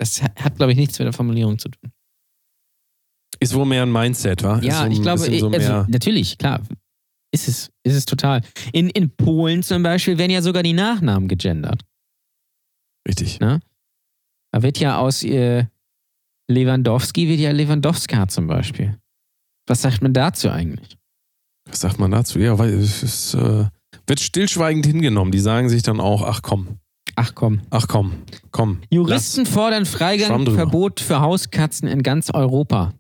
Das hat, glaube ich, nichts mit der Formulierung zu tun. Ist wohl mehr ein Mindset, wa? Ja, ist so ein ich glaube, bisschen so also, mehr natürlich, klar. Ist es, ist es total. In, in Polen zum Beispiel werden ja sogar die Nachnamen gegendert. richtig. Ne? Da wird ja aus äh, Lewandowski wird ja Lewandowska zum Beispiel. Was sagt man dazu eigentlich? Was sagt man dazu? Ja, weil es ist, äh, wird stillschweigend hingenommen. Die sagen sich dann auch, ach komm, Ach komm. ach komm, komm. Juristen lass. fordern Schwamm Freigang, drüber. Verbot für Hauskatzen in ganz Europa.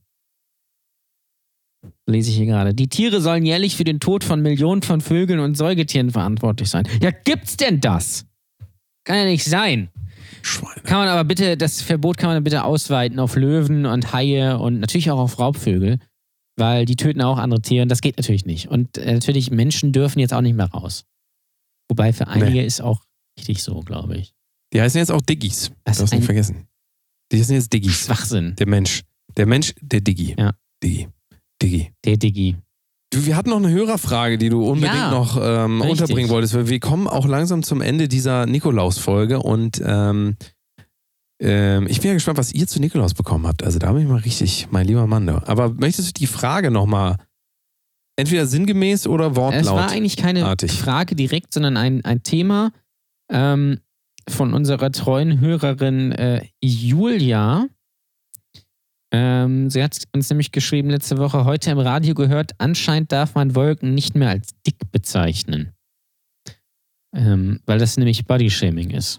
Lese ich hier gerade. Die Tiere sollen jährlich für den Tod von Millionen von Vögeln und Säugetieren verantwortlich sein. Ja, gibt's denn das? Kann ja nicht sein. Schweine. Kann man aber bitte, das Verbot kann man bitte ausweiten auf Löwen und Haie und natürlich auch auf Raubvögel, weil die töten auch andere Tiere und das geht natürlich nicht. Und äh, natürlich, Menschen dürfen jetzt auch nicht mehr raus. Wobei für einige Nee. ist auch richtig so, glaube ich. Die heißen jetzt auch Diggis. Das Du hast ist nicht ein vergessen. Die heißen jetzt Diggis. Schwachsinn. Der Mensch. Der Mensch, der Diggi. Ja. Diggi. Diggi. Der Diggi. Du, wir hatten noch eine Hörerfrage, die du unbedingt Ja, noch ähm, richtig. unterbringen wolltest. Weil wir kommen auch langsam zum Ende dieser Nikolaus-Folge und ähm, ähm, ich bin ja gespannt, was ihr zu Nikolaus bekommen habt. Also da bin ich mal richtig, mein lieber Mann. Aber möchtest du die Frage nochmal entweder sinngemäß oder wortlaut? Es war eigentlich keine artig. Frage direkt, sondern ein, ein Thema ähm, von unserer treuen Hörerin äh, Julia. Ähm, sie hat uns nämlich geschrieben letzte Woche, heute im Radio gehört, anscheinend darf man Wolken nicht mehr als dick bezeichnen. Ähm, weil das nämlich Bodyshaming ist.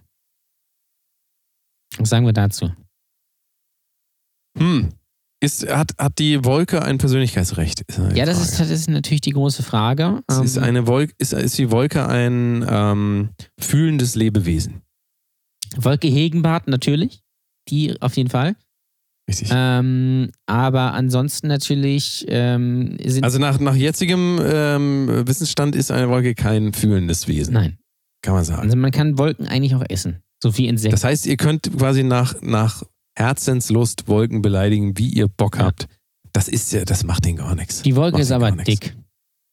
Was sagen wir dazu? Hm. Ist, hat, hat die Wolke ein Persönlichkeitsrecht? Ist eine Ja, das Frage. ist, das ist natürlich die große Frage. Es ist, Ähm, eine Wolke, ist, ist die Wolke ein ähm, fühlendes Lebewesen? Wolke Hegenbart natürlich, die auf jeden Fall. Richtig. Ähm, aber ansonsten natürlich ähm, sind. Also nach, nach jetzigem ähm, Wissensstand ist eine Wolke kein fühlendes Wesen, Nein. kann man sagen. Also man kann Wolken eigentlich auch essen. So wie Insekten. Das heißt, ihr könnt quasi nach, nach Herzenslust Wolken beleidigen, wie ihr Bock Ja. habt. Das ist ja, das macht denen gar nichts. die Wolke macht ist denen aber gar nichts. dick.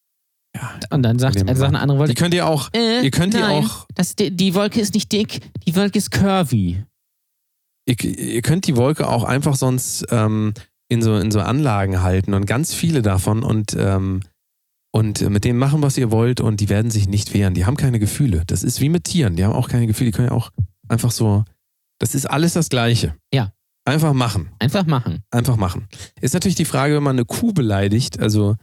Ja. Und dann sagt, Von dem also sagt eine andere Wolke. Die könnt ihr auch, äh, ihr könnt die nein, auch, das, die, die Wolke ist nicht dick, die Wolke ist curvy. ihr, ihr könnt die Wolke auch einfach sonst ähm, in, so, in so Anlagen halten und ganz viele davon und, ähm, und mit denen machen, was ihr wollt und die werden sich nicht wehren. Die haben keine Gefühle. Das ist wie mit Tieren, die haben auch keine Gefühle. Die können ja auch einfach so, das ist alles das Gleiche. Ja. Einfach machen. Einfach machen. Einfach machen. Ist natürlich die Frage, wenn man eine Kuh beleidigt, also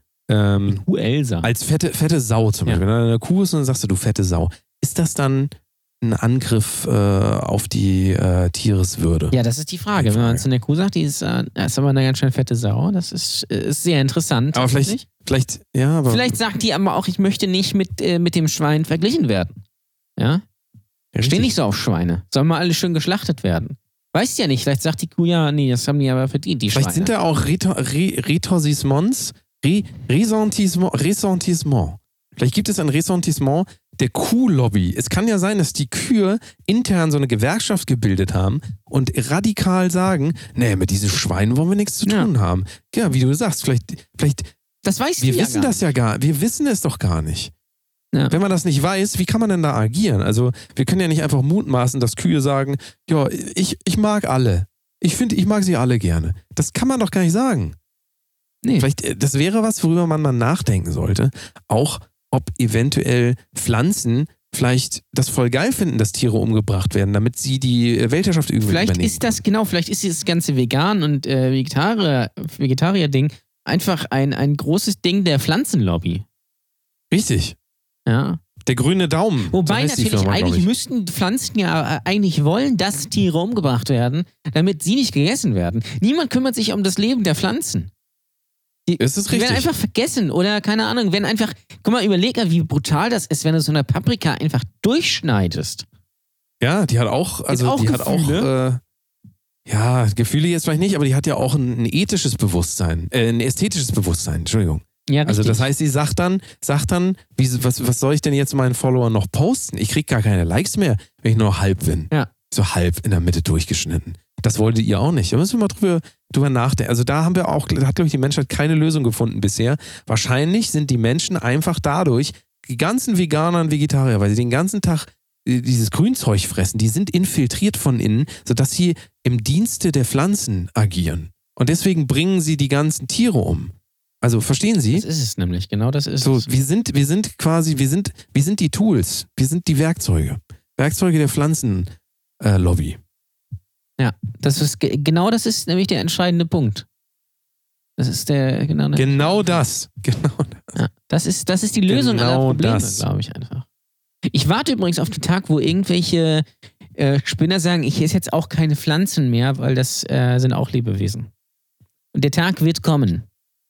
ähm, Kuh Elsa. als fette, fette Sau zum Ja. Beispiel. Wenn da eine Kuh ist und dann sagst du, du fette Sau. Ist das dann ein Angriff äh, auf die äh, Tiereswürde? Ja, das ist die Frage. Die Wenn man Frage. zu einer Kuh sagt, die ist, äh, ist aber eine ganz schön fette Sau, das ist, ist sehr interessant. Aber vielleicht, tatsächlich. vielleicht, ja, aber. Vielleicht sagt die aber auch, ich möchte nicht mit, äh, mit dem Schwein verglichen werden. Ja? ja, Steh richtig. nicht so auf Schweine. Sollen mal alle schön geschlachtet werden. Weißt ja nicht, vielleicht sagt die Kuh, ja, nee, das haben die aber verdient, die Vielleicht Schweine. sind da auch Retor, Re, Retorsisements, Re, Ressentissement, Ressentissement. Vielleicht gibt es ein Ressentissement der Kuhlobby. Es kann ja sein, dass die Kühe intern so eine Gewerkschaft gebildet haben und radikal sagen, nee, mit diesen Schweinen wollen wir nichts zu Ja. tun haben. Ja, wie du sagst, vielleicht, vielleicht das weißt wir du ja wissen gar das ja gar, wir wissen es doch gar nicht. Ja. Wenn man das nicht weiß, wie kann man denn da agieren? Also wir können ja nicht einfach mutmaßen, dass Kühe sagen, ja, ich, ich mag alle. Ich finde, ich mag sie alle gerne. Das kann man doch gar nicht sagen. Nee. Vielleicht, äh, das wäre was, worüber man mal nachdenken sollte. Auch, ob eventuell Pflanzen vielleicht das voll geil finden, dass Tiere umgebracht werden, damit sie die äh, Weltherrschaft irgendwie Vielleicht übernehmen. ist das, genau, vielleicht ist dieses ganze Vegan- und äh, Vegetarier, Vegetarier-Ding einfach ein, ein großes Ding der Pflanzenlobby. Richtig. Ja. Der grüne Daumen. Wobei so heißt die natürlich Firma, glaub eigentlich ich. müssten Pflanzen ja äh, eigentlich wollen, dass Tiere umgebracht werden, damit sie nicht gegessen werden. Niemand kümmert sich um das Leben der Pflanzen. Die, Ist es die werden richtig? einfach vergessen oder keine Ahnung, wenn einfach, guck mal, überleg mal, wie brutal das ist, wenn du so eine Paprika einfach durchschneidest. Ja, die hat auch, also auch die hat auch, Gefühle? äh, ja, Gefühle jetzt vielleicht nicht, aber die hat ja auch ein, ein ethisches Bewusstsein, äh, ein ästhetisches Bewusstsein, Entschuldigung. Ja, Also richtig. das heißt, sie sagt dann, sagt dann, wie, was, was soll ich denn jetzt meinen Followern noch posten? Ich krieg gar keine Likes mehr, wenn ich nur halb bin. Ja. So halb in der Mitte durchgeschnitten. Das wolltet ihr auch nicht. Da müssen wir mal drüber, drüber nachdenken. Also da haben wir auch, da hat, glaube ich, die Menschheit keine Lösung gefunden bisher. Wahrscheinlich sind die Menschen einfach dadurch, die ganzen Veganer und Vegetarier, weil sie den ganzen Tag dieses Grünzeug fressen, die sind infiltriert von innen, sodass sie im Dienste der Pflanzen agieren. Und deswegen bringen sie die ganzen Tiere um. Also verstehen Sie? Das ist es nämlich, genau das ist So, es. wir sind, wir sind quasi, wir sind, wir sind die Tools, wir sind die Werkzeuge. Werkzeuge der Pflanzenlobby. Ja, das ist, ge- genau das ist nämlich der entscheidende Punkt. Das ist der, genau, der, Genau das. Genau das. ja, das ist, das ist die Lösung aller Genau Probleme, das. glaube ich einfach. Ich warte übrigens auf den Tag, wo irgendwelche äh, Spinner sagen, ich esse jetzt auch keine Pflanzen mehr, weil das äh, sind auch Lebewesen. Und der Tag wird kommen.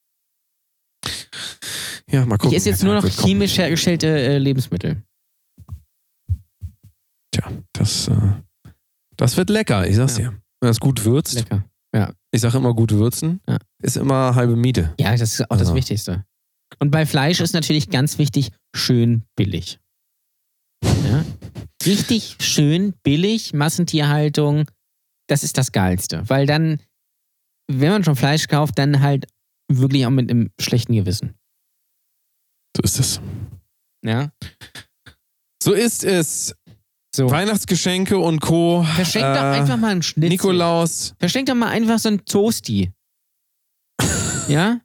Ja, mal gucken. Ich esse jetzt der nur Tag noch wird kommen. chemisch hergestellte äh, Lebensmittel. Tja, das, äh, das wird lecker, ich sag's Ja. dir. Wenn das gut würzt, Lecker. ich sage immer gut würzen, Ja. ist immer halbe Miete. Ja, das ist auch das Also. Wichtigste. Und bei Fleisch ist natürlich ganz wichtig, schön billig. Ja? Richtig schön billig, Massentierhaltung, das ist das Geilste. Weil dann, wenn man schon Fleisch kauft, dann halt wirklich auch mit einem schlechten Gewissen. So ist es. Ja? So ist es. So. Weihnachtsgeschenke und Co. Verschenk doch Äh, einfach mal einen Schnitzel. Nikolaus. Verschenk doch mal einfach so einen Toasty. Ja?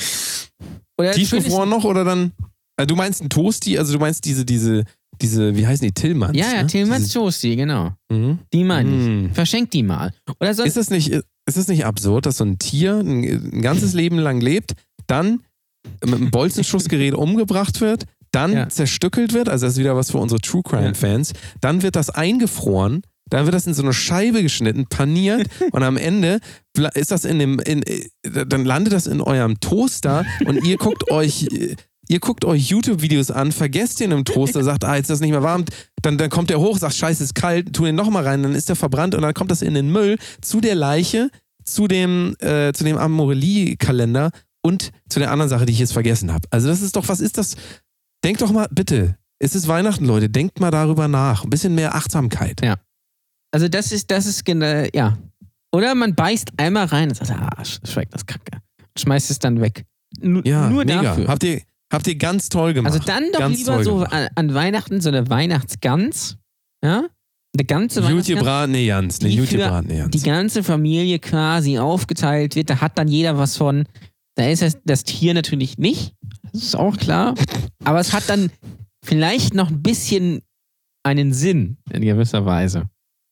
Oder Tiefgefroren noch oder dann. Äh, du meinst einen Toasty, also du meinst diese, diese, diese, wie heißen die? Tillmanns. Ja, ja, ne? Tillmanns Diese, Toasty, genau. mhm. Die meine ich. Mhm. Verschenk die mal. Oder sonst Ist es nicht, ist es nicht absurd, dass so ein Tier ein, ein ganzes Leben lang lebt, dann mit einem Bolzenschussgerät umgebracht wird, dann Ja. zerstückelt wird, also das ist wieder was für unsere True Crime Fans, dann wird das eingefroren, dann wird das in so eine Scheibe geschnitten, paniert und am Ende ist das in dem, in, dann landet das in eurem Toaster und ihr guckt euch, ihr guckt euch YouTube-Videos an, vergesst den im Toaster, sagt, ah, jetzt ist das nicht mehr warm, dann, dann kommt der hoch, sagt, scheiße, ist kalt, tu den nochmal rein, dann ist der verbrannt und dann kommt das in den Müll zu der Leiche, zu dem, äh, zu dem Amorelie-Kalender und zu der anderen Sache, die ich jetzt vergessen habe. Also das ist doch, was ist das? Denkt doch mal, bitte, es ist Weihnachten, Leute, denkt mal darüber nach. Ein bisschen mehr Achtsamkeit. Ja. Also das ist, das ist genau, ja. Oder man beißt einmal rein und sagt, ah, schmeckt das Kacke. Schmeißt es dann weg. N Ja, nur mega. dafür. Habt ihr, habt ihr ganz toll gemacht. Also dann doch ganz lieber toll so gemacht. an, an Weihnachten so eine Weihnachtsgans, ja? Eine ganze Gut Weihnachtsgans, gebratene Jans. Eine die gut für gebratene Jans. die ganze Familie quasi aufgeteilt wird. Da hat dann jeder was von. Da ist das, das Tier natürlich nicht. Das ist auch klar. Aber es hat dann vielleicht noch ein bisschen einen Sinn in gewisser Weise.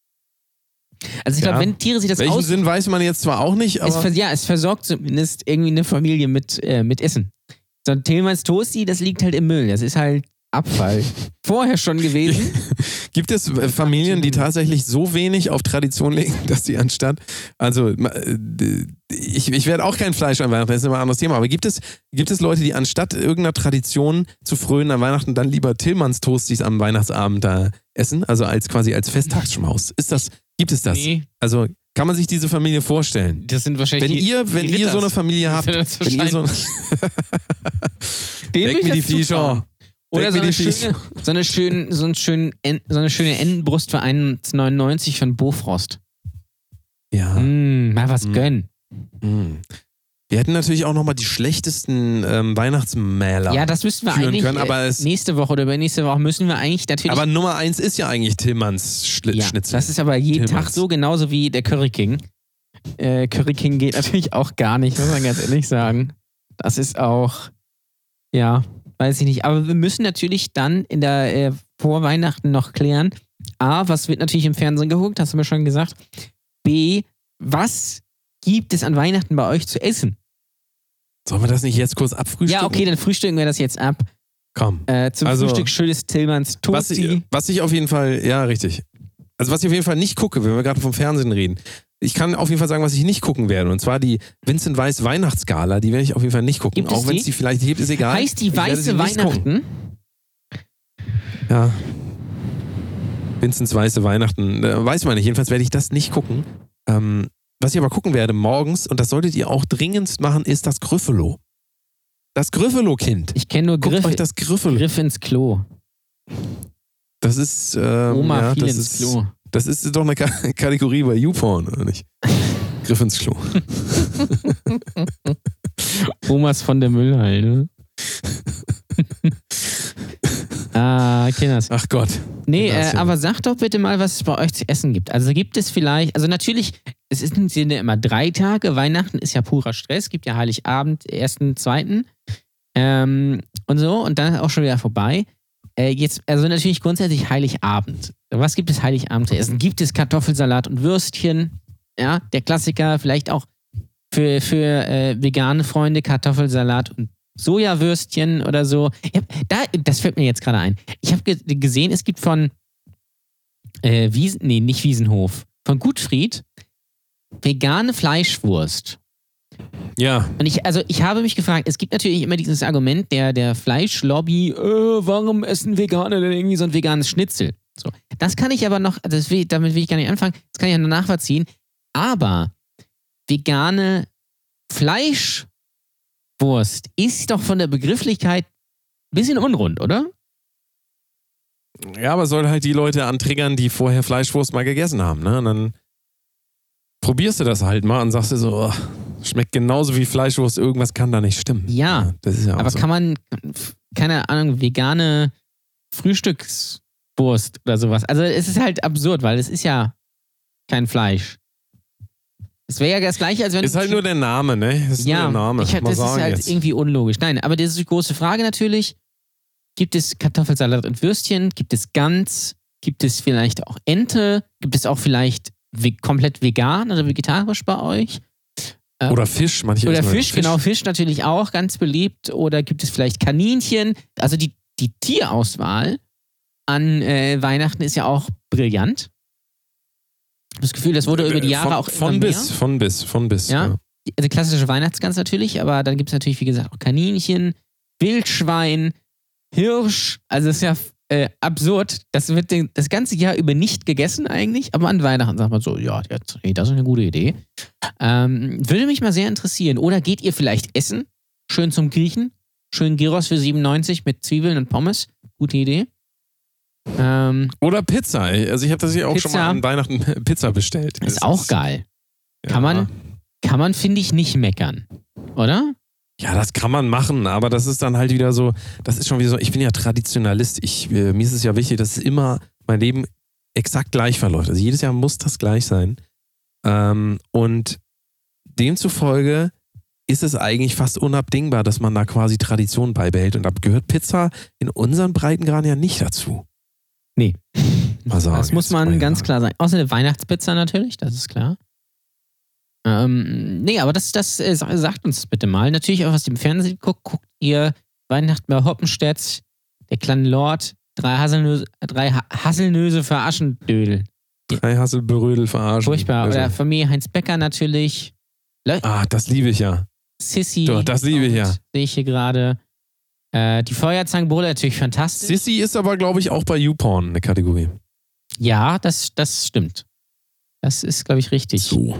Also ich Ja. glaube, wenn Tiere sich das Welchen aus... Sinn weiß man jetzt zwar auch nicht, Es, aber vers- ja, es versorgt zumindest irgendwie eine Familie mit, äh, mit Essen. So ein Tillmanns Toasty, das liegt halt im Müll. Das ist halt Abfall. Vorher schon gewesen. gibt es äh, Familien, die tatsächlich so wenig auf Tradition legen, dass sie anstatt, also äh, ich, ich werde auch kein Fleisch an Weihnachten, das ist immer ein anderes Thema, aber gibt es, gibt es Leute, die anstatt irgendeiner Tradition zu frönen an Weihnachten dann lieber Tillmanns Toasties am Weihnachtsabend da essen, also als quasi als Festtagsschmaus? Ist das, gibt es das? Nee, Also kann man sich diese Familie vorstellen? das sind wahrscheinlich Wenn die- ihr, wenn die ihr so eine Ritters. Familie habt, Das wenn ihr so Dem Weg will ich mit die das zutrauen. Viecher. Oder Weg so mit eine, die schöne, Viecher. so, eine schöne, so, einen schönen, En- so eine schöne Entenbrust für eins Komma neunundneunzig von Bofrost. Ja. Mm, mal was Mm. gönnen. Mm. Wir hätten natürlich auch nochmal die schlechtesten ähm, Weihnachtsmäler. Ja, das müssen wir führen eigentlich können, äh, aber es- nächste Woche oder übernächste Woche müssen wir eigentlich natürlich... Aber Nummer eins ist ja eigentlich Tillmanns Schli ja, Schnitzel. das ist aber jeden Tillmanns. Tag so, genauso wie der Curry King. Äh, Curry King geht natürlich auch gar nicht, muss man ganz ehrlich sagen. Das ist auch, ja, weiß ich nicht. Aber wir müssen natürlich dann in der äh, vor Weihnachten noch klären, A, was wird natürlich im Fernsehen geguckt, hast du mir schon gesagt. B, was gibt es an Weihnachten bei euch zu essen? Sollen wir das nicht jetzt kurz abfrühstücken? Ja, okay, dann frühstücken wir das jetzt ab. Komm. Äh, zum Also, Frühstück schönes Tillmanns Was Toasty. ich, was ich auf jeden Fall, ja, richtig. Also was ich auf jeden Fall nicht gucke, wenn wir gerade vom Fernsehen reden. Ich kann auf jeden Fall sagen, was ich nicht gucken werde. Und zwar die Vincent Weiss Weihnachtsgala, die werde ich auf jeden Fall nicht gucken. Gibt es auch wenn es die? die vielleicht gibt, ist egal. Heißt die Ich werde sie weiße nicht gucken. Weihnachten? Ja. Vincents weiße Weihnachten. Äh, weiß man nicht. Jedenfalls werde ich das nicht gucken. Ähm, was ich aber gucken werde morgens, und das solltet ihr auch dringendst machen, ist das Gryffalo. Das Gryffalo-Kind. Ich kenne nur Guckt Griff, euch das Gryffalo. Griff ins Klo. Das ist, ähm, Oma ja, fiel das ins ist, Klo. Das ist doch eine Ka Kategorie bei YouPorn, oder nicht? Griff ins Klo. Omas von der Müllhalde. ah, Kinders. Ach Gott. Nee, äh, Gymnasium. aber sag doch bitte mal, was es bei euch zu essen gibt. Also gibt es vielleicht, also natürlich, es sind sind ja immer drei Tage, Weihnachten ist ja purer Stress, gibt ja Heiligabend, ersten, zweiten ähm, und so und dann ist auch schon wieder vorbei. Äh, jetzt, also natürlich grundsätzlich Heiligabend. Was gibt es Heiligabend zu essen? Gibt es Kartoffelsalat und Würstchen? Ja, der Klassiker, vielleicht auch für, für äh, vegane Freunde Kartoffelsalat und Sojawürstchen oder so. Ich hab, da, das fällt mir jetzt gerade ein. Ich habe ge- gesehen, es gibt von äh, Wiesen, nee, nicht Wiesenhof, von Gutfried vegane Fleischwurst. Ja, Und ich, also ich habe mich gefragt, es gibt natürlich immer dieses Argument der, der Fleischlobby, äh, warum essen Veganer denn irgendwie so ein veganes Schnitzel? So. Das kann ich aber noch, das will, damit will ich gar nicht anfangen, das kann ich ja nur nachvollziehen. Aber vegane Fleischwurst ist doch von der Begrifflichkeit ein bisschen unrund, oder? ja, aber soll halt die Leute antriggern, die vorher Fleischwurst mal gegessen haben, ne? Und dann probierst du das halt mal und sagst dir so, oh, schmeckt genauso wie Fleischwurst, irgendwas kann da nicht stimmen. Ja, das ist ja auch aber so. kann man, keine Ahnung, vegane Frühstückswurst oder sowas. Also es ist halt absurd, weil es ist ja kein Fleisch. Es wäre ja das gleiche, als wenn Ist du- halt nur der Name, ne? Das ist ja, nur der Name. ich, Mal das ist sagen halt jetzt. irgendwie unlogisch. Nein, aber das ist die große Frage natürlich. Gibt es Kartoffelsalat und Würstchen? Gibt es Gans? Gibt es vielleicht auch Ente? Gibt es auch vielleicht ve- komplett vegan oder vegetarisch bei euch? Ähm, Oder Fisch, manche Oder essen Fisch, halt genau, Fisch natürlich auch ganz beliebt. Oder gibt es vielleicht Kaninchen? Also die, die Tierauswahl an äh, Weihnachten ist ja auch brillant. Ich habe das Gefühl, das wurde über die Jahre von, auch von immer bis, mehr. von bis, von bis. Ja. Ja. Die- Also klassische Weihnachtsgans natürlich, aber dann gibt es natürlich, wie gesagt, auch Kaninchen, Wildschwein, Hirsch. Also es ist ja äh, absurd. Das wird den, das ganze Jahr über nicht gegessen eigentlich, aber an Weihnachten sagt man so, ja, jetzt, nee, das ist eine gute Idee. Ähm, würde mich mal sehr interessieren. Oder geht ihr vielleicht essen? Schön zum Griechen? Schön Gyros für siebenundneunzig mit Zwiebeln und Pommes? Gute Idee. Ähm, Oder Pizza. Also ich habe das ja auch schon Pizza. mal an Weihnachten Pizza bestellt. ist Das auch geil. Kann ja. man, kann man, finde ich, nicht meckern. Oder? Ja, das kann man machen, aber das ist dann halt wieder so, das ist schon wieder so, ich bin ja Traditionalist. Ich, äh, mir ist es ja wichtig, dass es immer mein Leben exakt gleich verläuft. Also jedes Jahr muss das gleich sein. Ähm, und demzufolge ist es eigentlich fast unabdingbar, dass man da quasi Tradition beibehält. Und da gehört Pizza in unseren Breitengraden ja nicht dazu. Nee. Mal sagen, Das muss jetzt man mal ganz sagen. klar sagen. Außer eine Weihnachtspizza natürlich, das ist klar. Ähm, nee, aber das, das äh, sa- sagt uns bitte mal. Natürlich auch, was ihr im Fernsehen guckt, guckt ihr Weihnachten bei Hoppenstedt, der kleine Lord, drei Hasselnöse, drei ha Hasselnöse für Aschendödel. Drei Hasselberödel verarschen. Furchtbar. Also, Oder Familie Heinz Becker natürlich. Le ah, das liebe ich ja. Sissy. Doch, das liebe ich ja. kommt, Sehe ich hier gerade. Äh, die Feuerzangenbowle natürlich fantastisch. Sissy ist aber, glaube ich, auch bei YouPorn eine Kategorie. Ja, das, das stimmt. Das ist, glaube ich, richtig. So.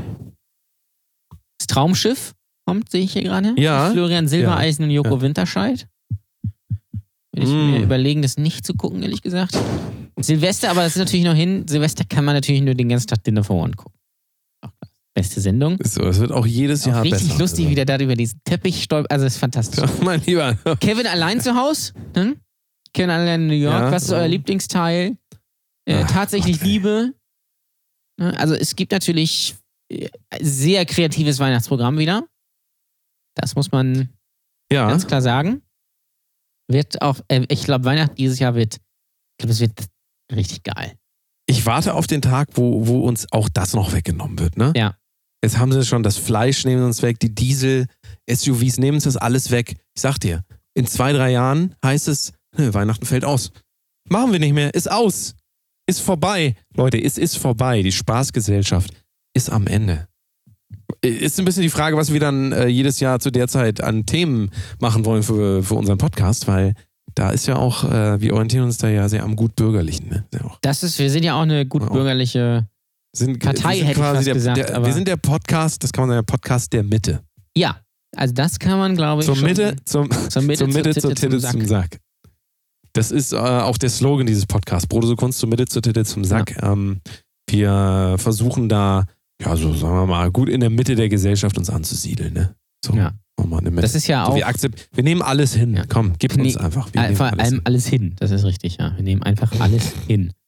Das Traumschiff kommt, sehe ich hier gerade. Ja. Florian Silbereisen und Joko Ja. Winterscheid. Würde ich Mm. mir überlegen, das nicht zu gucken, ehrlich gesagt. Silvester, aber das ist natürlich noch hin. Silvester kann man natürlich nur den ganzen Tag Dinner for One gucken. Auch klar. Beste Sendung. Ist so, das wird auch jedes Auch Jahr richtig besser. lustig, wie der da über diesen Teppich stolpert. Also, das ist fantastisch. Ja, mein Lieber. Kevin allein zu Hause? Hm? Kevin allein in New York. Ja. Was ist euer Lieblingsteil? Äh, Ach, tatsächlich Gott, ey. Liebe. Ne, Also es gibt natürlich äh, sehr kreatives Weihnachtsprogramm wieder. Das muss man Ja, ganz klar sagen. Wird auch, äh, ich glaube, Weihnachten dieses Jahr wird, ich glaube, es wird richtig geil. ich warte auf den Tag, wo, wo uns auch das noch weggenommen wird, ne? Ja. Jetzt haben sie schon das Fleisch nehmen sie uns weg, die Diesel-S U Vs nehmen uns das alles weg. Ich sag dir, in zwei, drei Jahren heißt es, nö, Weihnachten fällt aus. Machen wir nicht mehr, ist aus. Ist vorbei. Leute, es ist vorbei. Die Spaßgesellschaft ist am Ende. Ist ein bisschen die Frage, was wir dann äh, jedes Jahr zu der Zeit an Themen machen wollen für, für unseren Podcast, weil da ist ja auch, äh, wir orientieren uns da ja sehr am Gutbürgerlichen. Ne? Ja auch. Das ist, wir sind ja auch eine gut Auch. bürgerliche Sind, Partei, wir sind hätte ich quasi fast der, gesagt, Der, aber- wir sind der Podcast, das kann man sagen, der Podcast der Mitte. Ja, also das kann man, glaube ich, Zur schon, Mitte, zum, zur Mitte, zur Mitte, zur Titte, Titte, zum zum Sack. Sack. Das ist äh, auch der Slogan dieses Podcasts. Brote so Kunst, zur Mitte, zur Titte, zum Sack. Ähm, wir versuchen da, ja, so sagen wir mal, gut in der Mitte der Gesellschaft uns anzusiedeln. Ne? So, Ja. machen wir in der Mitte. Das ist ja so, auch wir, akzept, wir nehmen alles hin. Ja. Komm, gib Nee, uns einfach. Wir äh, nehmen vor alles allem hin. alles hin. Das ist richtig, ja. Wir nehmen einfach alles hin.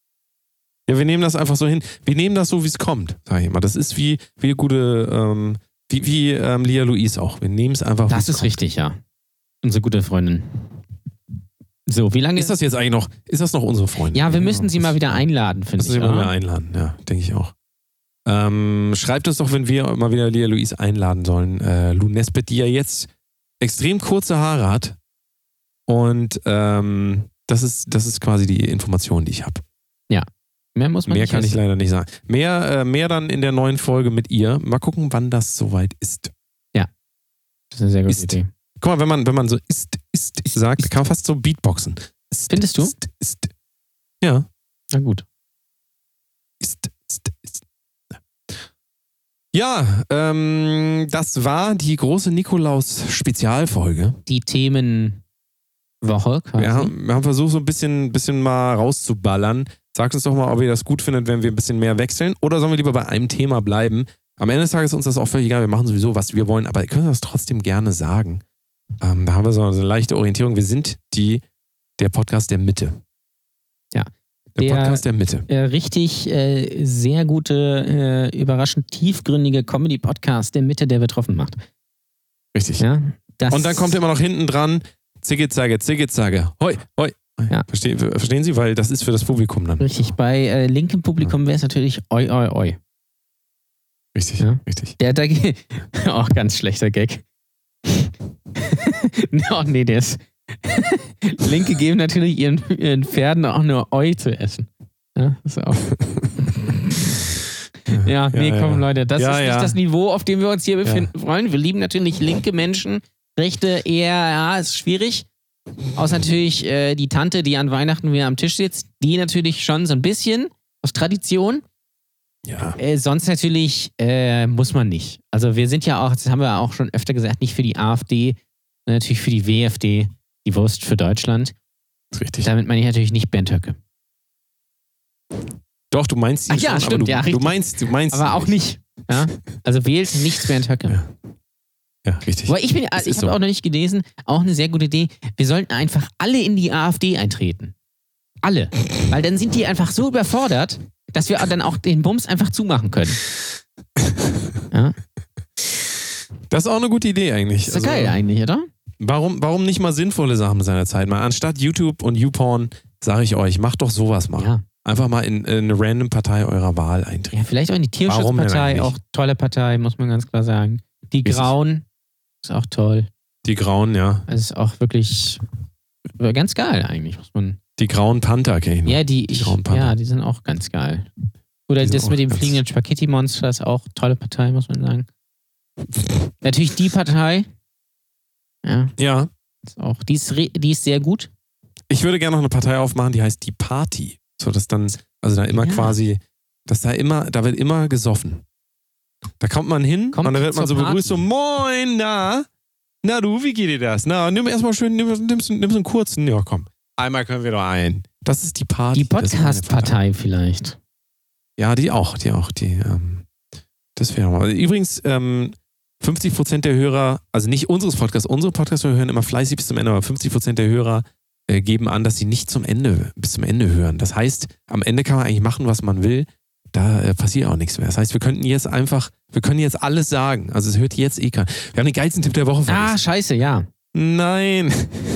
Ja, wir nehmen das einfach so hin. Wir nehmen das so, wie es kommt, sag ich mal. Das ist wie, wie gute, ähm, wie, wie ähm, Lia Louise auch. Wir nehmen es einfach, wie Das es ist kommt. richtig, ja. Unsere gute Freundin. So, wie lange Ist das jetzt eigentlich noch, ist das noch unsere Freundin? Ja, wir müssen sie mal wieder einladen, finde Müssen ich. sie mal oder? wieder einladen, ja, denke ich auch. Ähm, schreibt uns doch, wenn wir mal wieder Lia Louise einladen sollen. Äh, Lou Nesbitt, die ja jetzt extrem kurze Haare hat. Und ähm, das ist, das ist quasi die Information, die ich habe. Mehr muss man Mehr nicht kann ich wissen. leider nicht sagen. Mehr, äh, mehr dann in der neuen Folge mit ihr. Mal gucken, wann das soweit ist. Das ist eine sehr gute Ist. Idee. Guck mal, wenn man, wenn man so ist, ist, sagt, kann man fast so Beatboxen. Ist, Findest du? Ist, ist. Ja. Na gut. Ist, ist, ist. Ja, ähm, das war die große Nikolaus-Spezialfolge. Die Themenwoche quasi. Wir haben, wir haben versucht, so ein bisschen, bisschen mal rauszuballern. Sagt uns doch mal, ob ihr das gut findet, wenn wir ein bisschen mehr wechseln. Oder sollen wir lieber bei einem Thema bleiben? Am Ende des Tages ist uns das auch völlig egal. Wir machen sowieso, was wir wollen. Aber ihr könnt das trotzdem gerne sagen. Ähm, da haben wir so eine leichte Orientierung. Wir sind die, der Podcast der Mitte. Ja. Der, Der- Podcast der Mitte. Äh, richtig äh, sehr gute, äh, überraschend tiefgründige Comedy-Podcast der Mitte, der betroffen macht. Richtig. Ja, das Und dann kommt immer noch hinten dran, Zigge, Zagge, Zigge, Zagge. Hoi, hoi. Ja. Verstehen, verstehen Sie? Weil das ist für das Publikum dann. Richtig. Bei äh, linkem Publikum wäre es natürlich oi, oi, oi. Richtig, Ja. richtig. Der, der, auch ganz schlechter Gag. Oh, nee, der ist. Linke geben natürlich ihren, ihren Pferden auch nur Oi zu essen. Ja, das ist auch. Ja, nee, Ja, komm, ja. Leute, das Ja, ist nicht ja. das Niveau, auf dem wir uns hier befinden wollen. Wir lieben natürlich linke Menschen. Rechte eher, ja, ist schwierig. Außer natürlich äh, die Tante, die an Weihnachten wieder am Tisch sitzt. Die natürlich schon so ein bisschen aus Tradition. Ja. Äh, sonst natürlich äh, muss man nicht. Also wir sind ja auch, das haben wir auch schon öfter gesagt, nicht für die AfD, sondern natürlich für die W F D, die Wurst für Deutschland. Ist richtig. Damit meine ich natürlich nicht Bernd Höcke. Doch, du meinst sie Ach ja, schon, stimmt, aber du, ja, du richtig. meinst, du meinst Aber sie auch nicht. Ja? Also wählt nicht Bernd Höcke. Ja. Ja, richtig. Aber ich bin, Das ich ist habe so. auch noch nicht gelesen, auch eine sehr gute Idee. Wir sollten einfach alle in die AfD eintreten. Alle. Weil dann sind die einfach so überfordert, dass wir dann auch den Bums einfach zumachen können. Ja? Das ist auch eine gute Idee eigentlich. Ist doch geil eigentlich, oder? Warum, warum nicht mal sinnvolle Sachen seiner Zeit? Mal anstatt YouTube und YouPorn sage ich euch, macht doch sowas mal. Ja. Einfach mal in, in eine random Partei eurer Wahl eintreten. Ja, vielleicht auch in die Warum denn Tierschutzpartei, eigentlich? auch tolle Partei, muss man ganz klar sagen. Die Richtig. Grauen ist auch toll. Die grauen, ja. Das ist auch wirklich ganz geil eigentlich, muss man. Die grauen Panther kenne ich noch. Ja, die, die ich, grauen Panther. ja, die sind auch ganz geil. Oder Die sind das auch mit dem ganz- fliegenden Spaghetti-Monster ist auch tolle Partei, muss man sagen. Natürlich die Partei. Ja, Ja. ist auch. Die ist, re- die ist sehr gut. Ich würde gerne noch eine Partei aufmachen, die heißt die Party. So, dass dann, also da immer Ja. quasi, dass da immer, da wird immer gesoffen. Da kommt man hin Kommt und da wird man zur so begrüßt, so, Party. moin, na, na du, wie geht dir das? Na, nimm erstmal schön, nimm, nimm, nimm so einen kurzen, ja komm, einmal können wir doch ein. Das ist die Party. Die Das ist meine Partei. Podcast-Partei vielleicht. Ja, die auch, die auch, die, ähm, das wäre mal. Übrigens, ähm, fünfzig Prozent der Hörer, also nicht unseres Podcasts, unsere Podcasts hören immer fleißig bis zum Ende, aber fünfzig Prozent der Hörer äh, geben an, dass sie nicht zum Ende, bis zum Ende hören. Das heißt, am Ende kann man eigentlich machen, was man will. Da äh, passiert auch nichts mehr. Das heißt, wir könnten jetzt einfach, wir können jetzt alles sagen. Also es hört jetzt eh keiner. Wir haben den geilsten Tipp der Woche Ah, vergessen. scheiße, ja. Nein.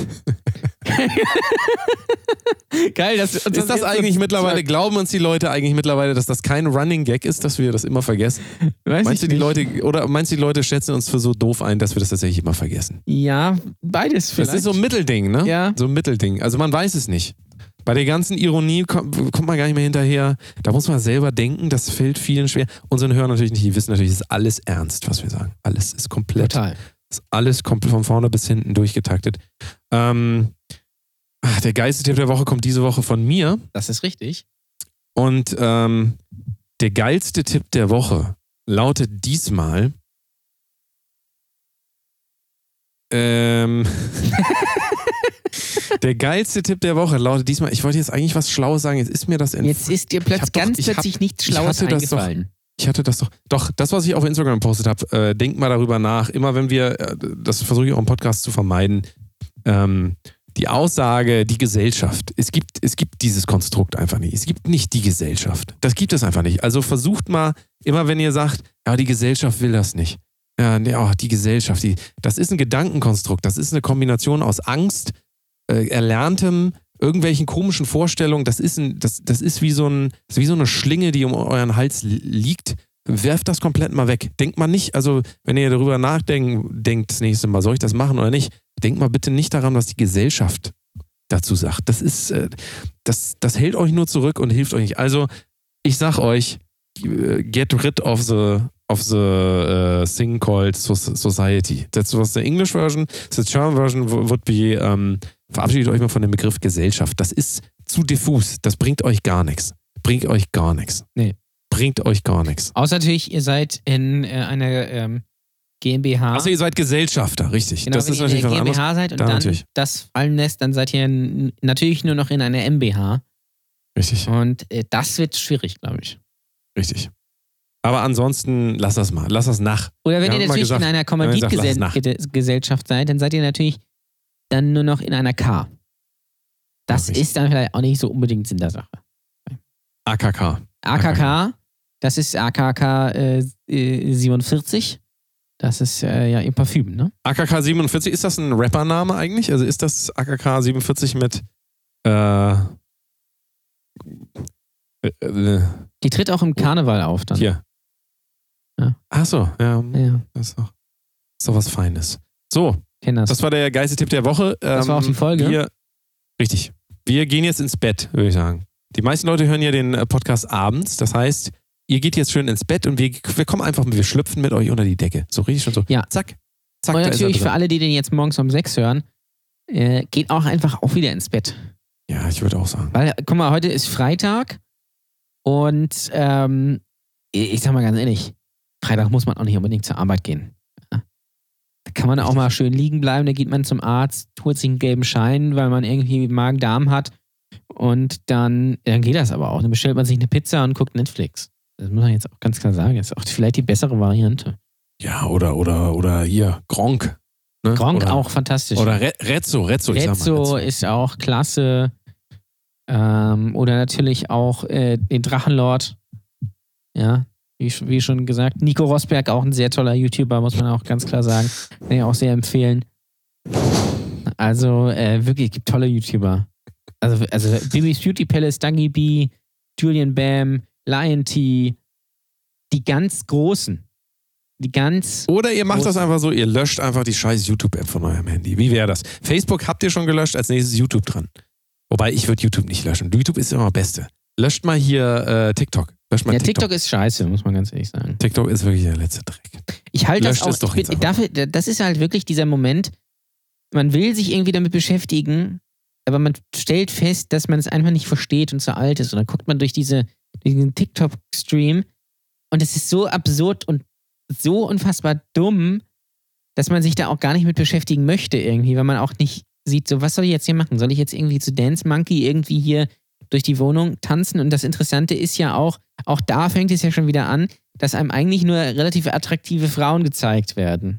Geil, dass wir uns Ist das jetzt eigentlich so- mittlerweile, glauben uns die Leute eigentlich mittlerweile, dass das kein Running Gag ist, dass wir das immer vergessen? Weiß Meinst du, ich die nicht. Leute, oder meinst du, die Leute schätzen uns für so doof ein, dass wir das tatsächlich immer vergessen? Ja, beides vielleicht. Das ist so ein Mittelding, ne? Ja. So ein Mittelding. Also man weiß es nicht. Bei der ganzen Ironie kommt, kommt man gar nicht mehr hinterher. Da muss man selber denken, das fällt vielen schwer. Unseren Hörern natürlich nicht, die wissen natürlich, es ist alles ernst, was wir sagen. Alles ist komplett, Total. ist alles komplett von vorne bis hinten durchgetaktet. Ähm, ach, der geilste Tipp der Woche kommt diese Woche von mir. Das ist richtig. Und ähm, der geilste Tipp der Woche lautet diesmal ähm, der geilste Tipp der Woche lautet diesmal, ich wollte jetzt eigentlich was Schlaues sagen, jetzt ist mir das entfallen. Jetzt ist dir Ich plötzlich hab doch- ganz ich hab- plötzlich nichts ich Schlaues hatte das doch- eingefallen. Ich hatte das doch, doch, das, was ich auf Instagram gepostet habe, äh, denkt mal darüber nach. Immer wenn wir, äh, das versuche ich auch im Podcast zu vermeiden, ähm, die Aussage, die Gesellschaft. Es gibt, es gibt dieses Konstrukt einfach nicht. Es gibt nicht die Gesellschaft. Das gibt es einfach nicht. Also versucht mal, immer wenn ihr sagt, ja, die Gesellschaft will das nicht. Ja, nee, oh, die Gesellschaft, die, das ist ein Gedankenkonstrukt. Das ist eine Kombination aus Angst, äh, Erlerntem, irgendwelchen komischen Vorstellungen. Das ist, ein, das, das ist wie so ein, das ist wie so eine Schlinge, die um euren Hals liegt. Werft das komplett mal weg. Denkt mal nicht, also wenn ihr darüber nachdenkt, denkt das nächste Mal, soll ich das machen oder nicht? Denkt mal bitte nicht daran, was die Gesellschaft dazu sagt. Das ist, äh, das, das hält euch nur zurück und hilft euch nicht. Also, ich sag euch, get rid of the of the uh, thing called society. That's was the English version. The German version would be, um, verabschiedet euch mal von dem Begriff Gesellschaft. Das ist zu diffus. Das bringt euch gar nichts. Bringt euch gar nichts. Nee. Bringt euch gar nichts. Außer natürlich, ihr seid in äh, einer ähm, GmbH. Achso, ihr seid Gesellschafter, richtig. Genau, das wenn ist ihr in natürlich der was GmbH anderes. seid und Da dann natürlich. das fallen lässt, dann seid ihr n- natürlich nur noch in einer MbH. Richtig, Und äh, das wird schwierig, glaube ich. richtig. Aber ansonsten, lass das mal. Lass das nach. Oder wenn Wir ihr haben mal natürlich gesagt- in einer wir haben gesagt, lass es nach. Kommanditgesellschaft seid, dann seid ihr natürlich dann nur noch in einer K. Das Ja, richtig. ist dann vielleicht auch nicht so unbedingt Sinn der Sache. A K K. A K K, das ist A K K äh, äh, siebenundvierzig. Das ist äh, ja ihr Parfüm, ne? A K K siebenundvierzig, ist das ein Rappername eigentlich? Also ist das A K K siebenundvierzig mit äh, äh, äh, Die tritt auch im Karneval auf dann. hier. Ja. Ach so, ja, Ja, das ist doch, ist doch was Feines. So, kenn das. das war der Geistetipp der Woche. Das war auch die Folge. Wir, richtig. Wir gehen jetzt ins Bett, würde ich sagen. Die meisten Leute hören ja den äh, Podcast abends. Das heißt, ihr geht jetzt schön ins Bett und wir, wir kommen einfach, wir schlüpfen mit euch unter die Decke. So richtig schon so. Ja. Zack. Zack, Und da ist er natürlich drin. für alle, die den jetzt morgens um sechs hören, äh, geht auch einfach auch wieder ins Bett. Ja, ich würde auch sagen. Weil, guck mal, heute ist Freitag und ähm, ich ich sag mal ganz ehrlich, Freitag muss man auch nicht unbedingt zur Arbeit gehen. Ja. Da kann man auch mal schön liegen bleiben, da geht man zum Arzt, holt sich einen gelben Schein, weil man irgendwie Magen-Darm hat und dann, dann geht das aber auch. Dann bestellt man sich eine Pizza und guckt Netflix. Das muss man jetzt auch ganz klar sagen. Das ist auch vielleicht die bessere Variante. Ja, oder, oder, oder hier, Gronk. Ne? Gronk oder, auch fantastisch. Oder Re Rezzo, Rezzo, ich sag mal. Rezzo Rezzo. ist auch klasse. Ähm, oder natürlich auch äh, den Drachenlord. Ja, wie, wie schon gesagt. Nico Rosberg, auch ein sehr toller YouTuber, muss man auch ganz klar sagen. Kann ich auch sehr empfehlen. Also äh, wirklich, es gibt tolle YouTuber. Also, also Bibis Beauty Palace, Dagi B, Julian Bam, Lion T, die ganz großen. Die ganz. Oder ihr macht Groß- das einfach so, ihr löscht einfach die scheiß YouTube-App von eurem Handy. Wie wäre das? Facebook habt ihr schon gelöscht, als nächstes YouTube dran. Wobei, ich würde YouTube nicht löschen. YouTube ist immer das Beste. Löscht mal hier äh, TikTok. Löscht mal Ja, TikTok. TikTok ist scheiße, muss man ganz ehrlich sagen. TikTok ist wirklich der letzte Dreck. Ich halte das Löscht auch. es doch ich jetzt bin, einfach. dafür, das ist halt wirklich dieser Moment, man will sich irgendwie damit beschäftigen, aber man stellt fest, dass man es einfach nicht versteht und zu alt ist. Und dann guckt man durch diese, diesen TikTok-Stream und es ist so absurd und so unfassbar dumm, dass man sich da auch gar nicht mit beschäftigen möchte irgendwie, weil man auch nicht sieht, so was soll ich jetzt hier machen? Soll ich jetzt irgendwie zu Dance Monkey irgendwie hier durch die Wohnung tanzen? Und das Interessante ist ja auch, auch da fängt es ja schon wieder an, dass einem eigentlich nur relativ attraktive Frauen gezeigt werden.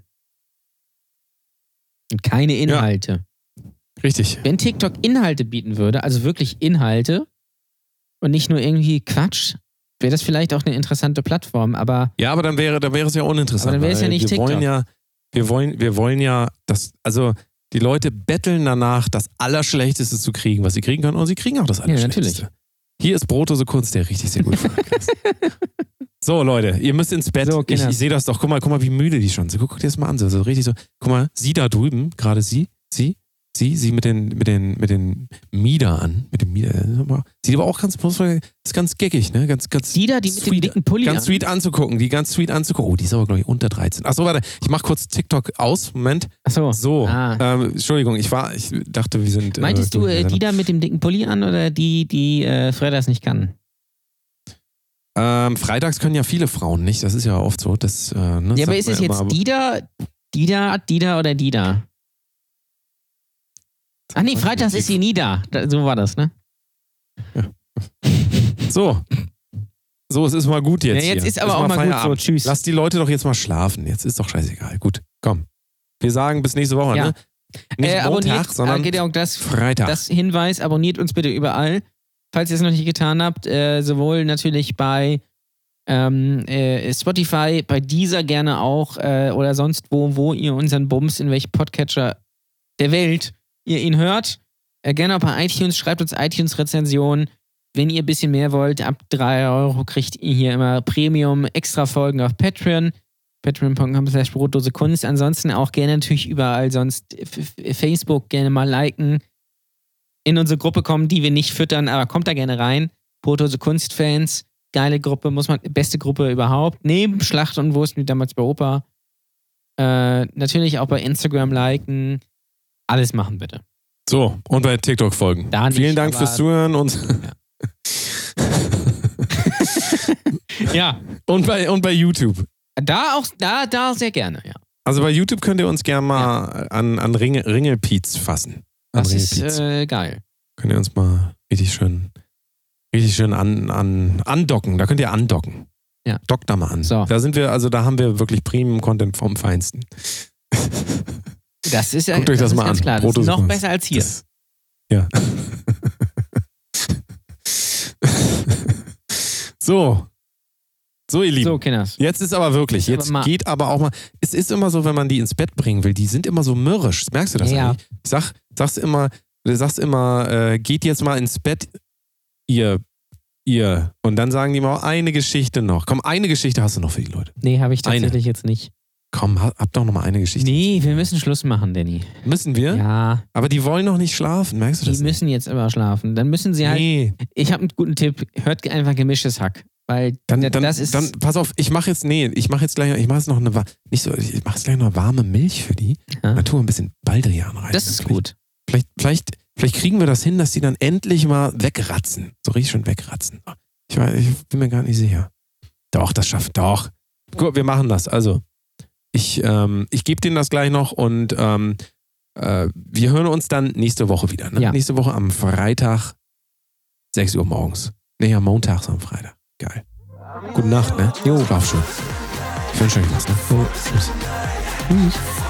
Und keine Inhalte. Richtig. Wenn TikTok Inhalte bieten würde, also wirklich Inhalte und nicht nur irgendwie Quatsch, wäre das vielleicht auch eine interessante Plattform, aber Ja, aber dann wäre, dann wäre es ja uninteressant. Aber dann wäre es ja weil nicht wir TikTok. wollen ja, wir wollen, wir wollen ja, das, also die Leute betteln danach, das Allerschlechteste zu kriegen, was sie kriegen können, und sie kriegen auch das Allerschlechteste. natürlich. Hier ist Brotose Kunst, der richtig sehr gut ist. So, Leute, ihr müsst ins Bett. So, ich Kinder. ich sehe das doch. Guck mal, guck mal, wie müde die schon sind. Guck, guck dir das mal an. So, so richtig so. Guck mal, sie da drüben, gerade sie, sie, sie, sie mit den, mit den, mit den Mieder an. Mit dem Mieder. Sieht aber auch ganz, ist ganz geckig, ne? Ganz, ganz die da, die mit dem sweet, dicken Pulli ganz an. sweet anzugucken. Die ganz sweet anzugucken. Oh, die ist aber, glaube ich, unter dreizehn. Achso, warte. Ich mach kurz TikTok aus. Moment. Achso. So. Ah. Ähm, Entschuldigung, ich war, ich dachte, wir sind. Meintest äh, du durch äh, mit die der da mit dem dicken Pulli an oder die, die äh, Fredas nicht kann? Ähm, freitags können ja viele Frauen nicht, das ist ja oft so. Das, äh, ne, Ja, aber sagt ist es man jetzt immer, die da, die da, die da oder die da? Ach nee, freitags ist sie nie da. Da- So war das, ne? So. So, es ist mal gut jetzt. Ja, jetzt hier. ist aber auch mal gut Feierabend. so. Tschüss. Lass die Leute doch jetzt mal schlafen. Jetzt ist doch scheißegal. Gut, komm. Wir sagen bis nächste Woche, Ja. ne? Nicht Äh, Montag, abonniert, sondern äh, geht ja auch das, Freitag. das Hinweis, abonniert uns bitte überall. Falls ihr es noch nicht getan habt, äh, sowohl natürlich bei ähm, äh, Spotify, bei Deezer gerne auch äh, oder sonst wo, wo ihr unseren Bums, in welchem Podcatcher der Welt ihr ihn hört. Äh, gerne auch bei iTunes, schreibt uns iTunes-Rezensionen. Wenn ihr ein bisschen mehr wollt, ab drei Euro kriegt ihr hier immer Premium-Extra-Folgen auf Patreon. patreon punkt com slash brotdose Kunst. Ansonsten auch gerne natürlich überall sonst F- Facebook gerne mal liken. In unsere Gruppe kommen, die wir nicht füttern, aber kommt da gerne rein. Brotdose Kunst-Fans, geile Gruppe, muss man, beste Gruppe überhaupt. Neben Schlacht und Wurst, wie damals bei Opa. Äh, natürlich auch bei Instagram liken. Alles machen, bitte. So, und bei TikTok folgen. Da nicht, Vielen Dank aber- fürs Zuhören und, Ja, und, bei, und bei YouTube. da auch, da, da sehr gerne, ja. Also bei YouTube könnt ihr uns gerne mal an, an Ringel, Ringelpiez fassen. An Das ist Ringelpiez. äh, geil. Könnt ihr uns mal richtig schön, richtig schön an, an, andocken. Da könnt ihr andocken. Ja. Dockt da mal an. So. Da sind wir, also da haben wir wirklich Premium-Content vom Feinsten. Das ist ja Guckt euch das ist mal ganz an. klar. Das ist Brotdose noch Kunst. besser als hier. Das, ja. So. So, ihr Lieben. So, Kinders. Jetzt ist aber wirklich, Jetzt jetzt aber mal- geht aber auch mal, es ist immer so, wenn man die ins Bett bringen will, die sind immer so mürrisch. Merkst du das Ja. eigentlich? Ich sag, sagst immer, du sagst immer, äh, geht jetzt mal ins Bett, ihr, ihr. Und dann sagen die mal, eine Geschichte noch. Komm, eine Geschichte hast du noch für die Leute. Nee, habe ich Eine. tatsächlich jetzt nicht. Komm, hab, hab doch noch mal eine Geschichte. Nee, wir müssen Schluss machen, Danny. Müssen wir? Ja, Aber die wollen noch nicht schlafen, merkst du die das? nicht? müssen jetzt immer schlafen. Dann müssen sie halt. Nee, Ich habe einen guten Tipp. Hört einfach gemischtes Hack. Weil dann, das dann, ist. dann pass auf, ich mache jetzt, nee, ich mache jetzt gleich, ich mache jetzt noch eine, wa- nicht so, ich mache jetzt gleich noch warme Milch für die. Ja. Dann tun wir ein bisschen Baldrian rein. das ist Vielleicht- gut. Vielleicht, vielleicht, vielleicht kriegen wir das hin, dass die dann endlich mal wegratzen. So richtig schön wegratzen. Ich, weiß, ich bin mir gar nicht sicher. Doch, das schafft doch. Gut, wir machen das. Also, ich, ähm, ich gebe denen das gleich noch und ähm, äh, wir hören uns dann nächste Woche wieder. Ne? Ja. Nächste Woche am Freitag, sechs Uhr morgens. Nee, ja, montags am Freitag. Geil. Gute Nacht, ne? Jo. Schlaf schön. Ich wünsche euch was, ne? Tschüss. Tschüss.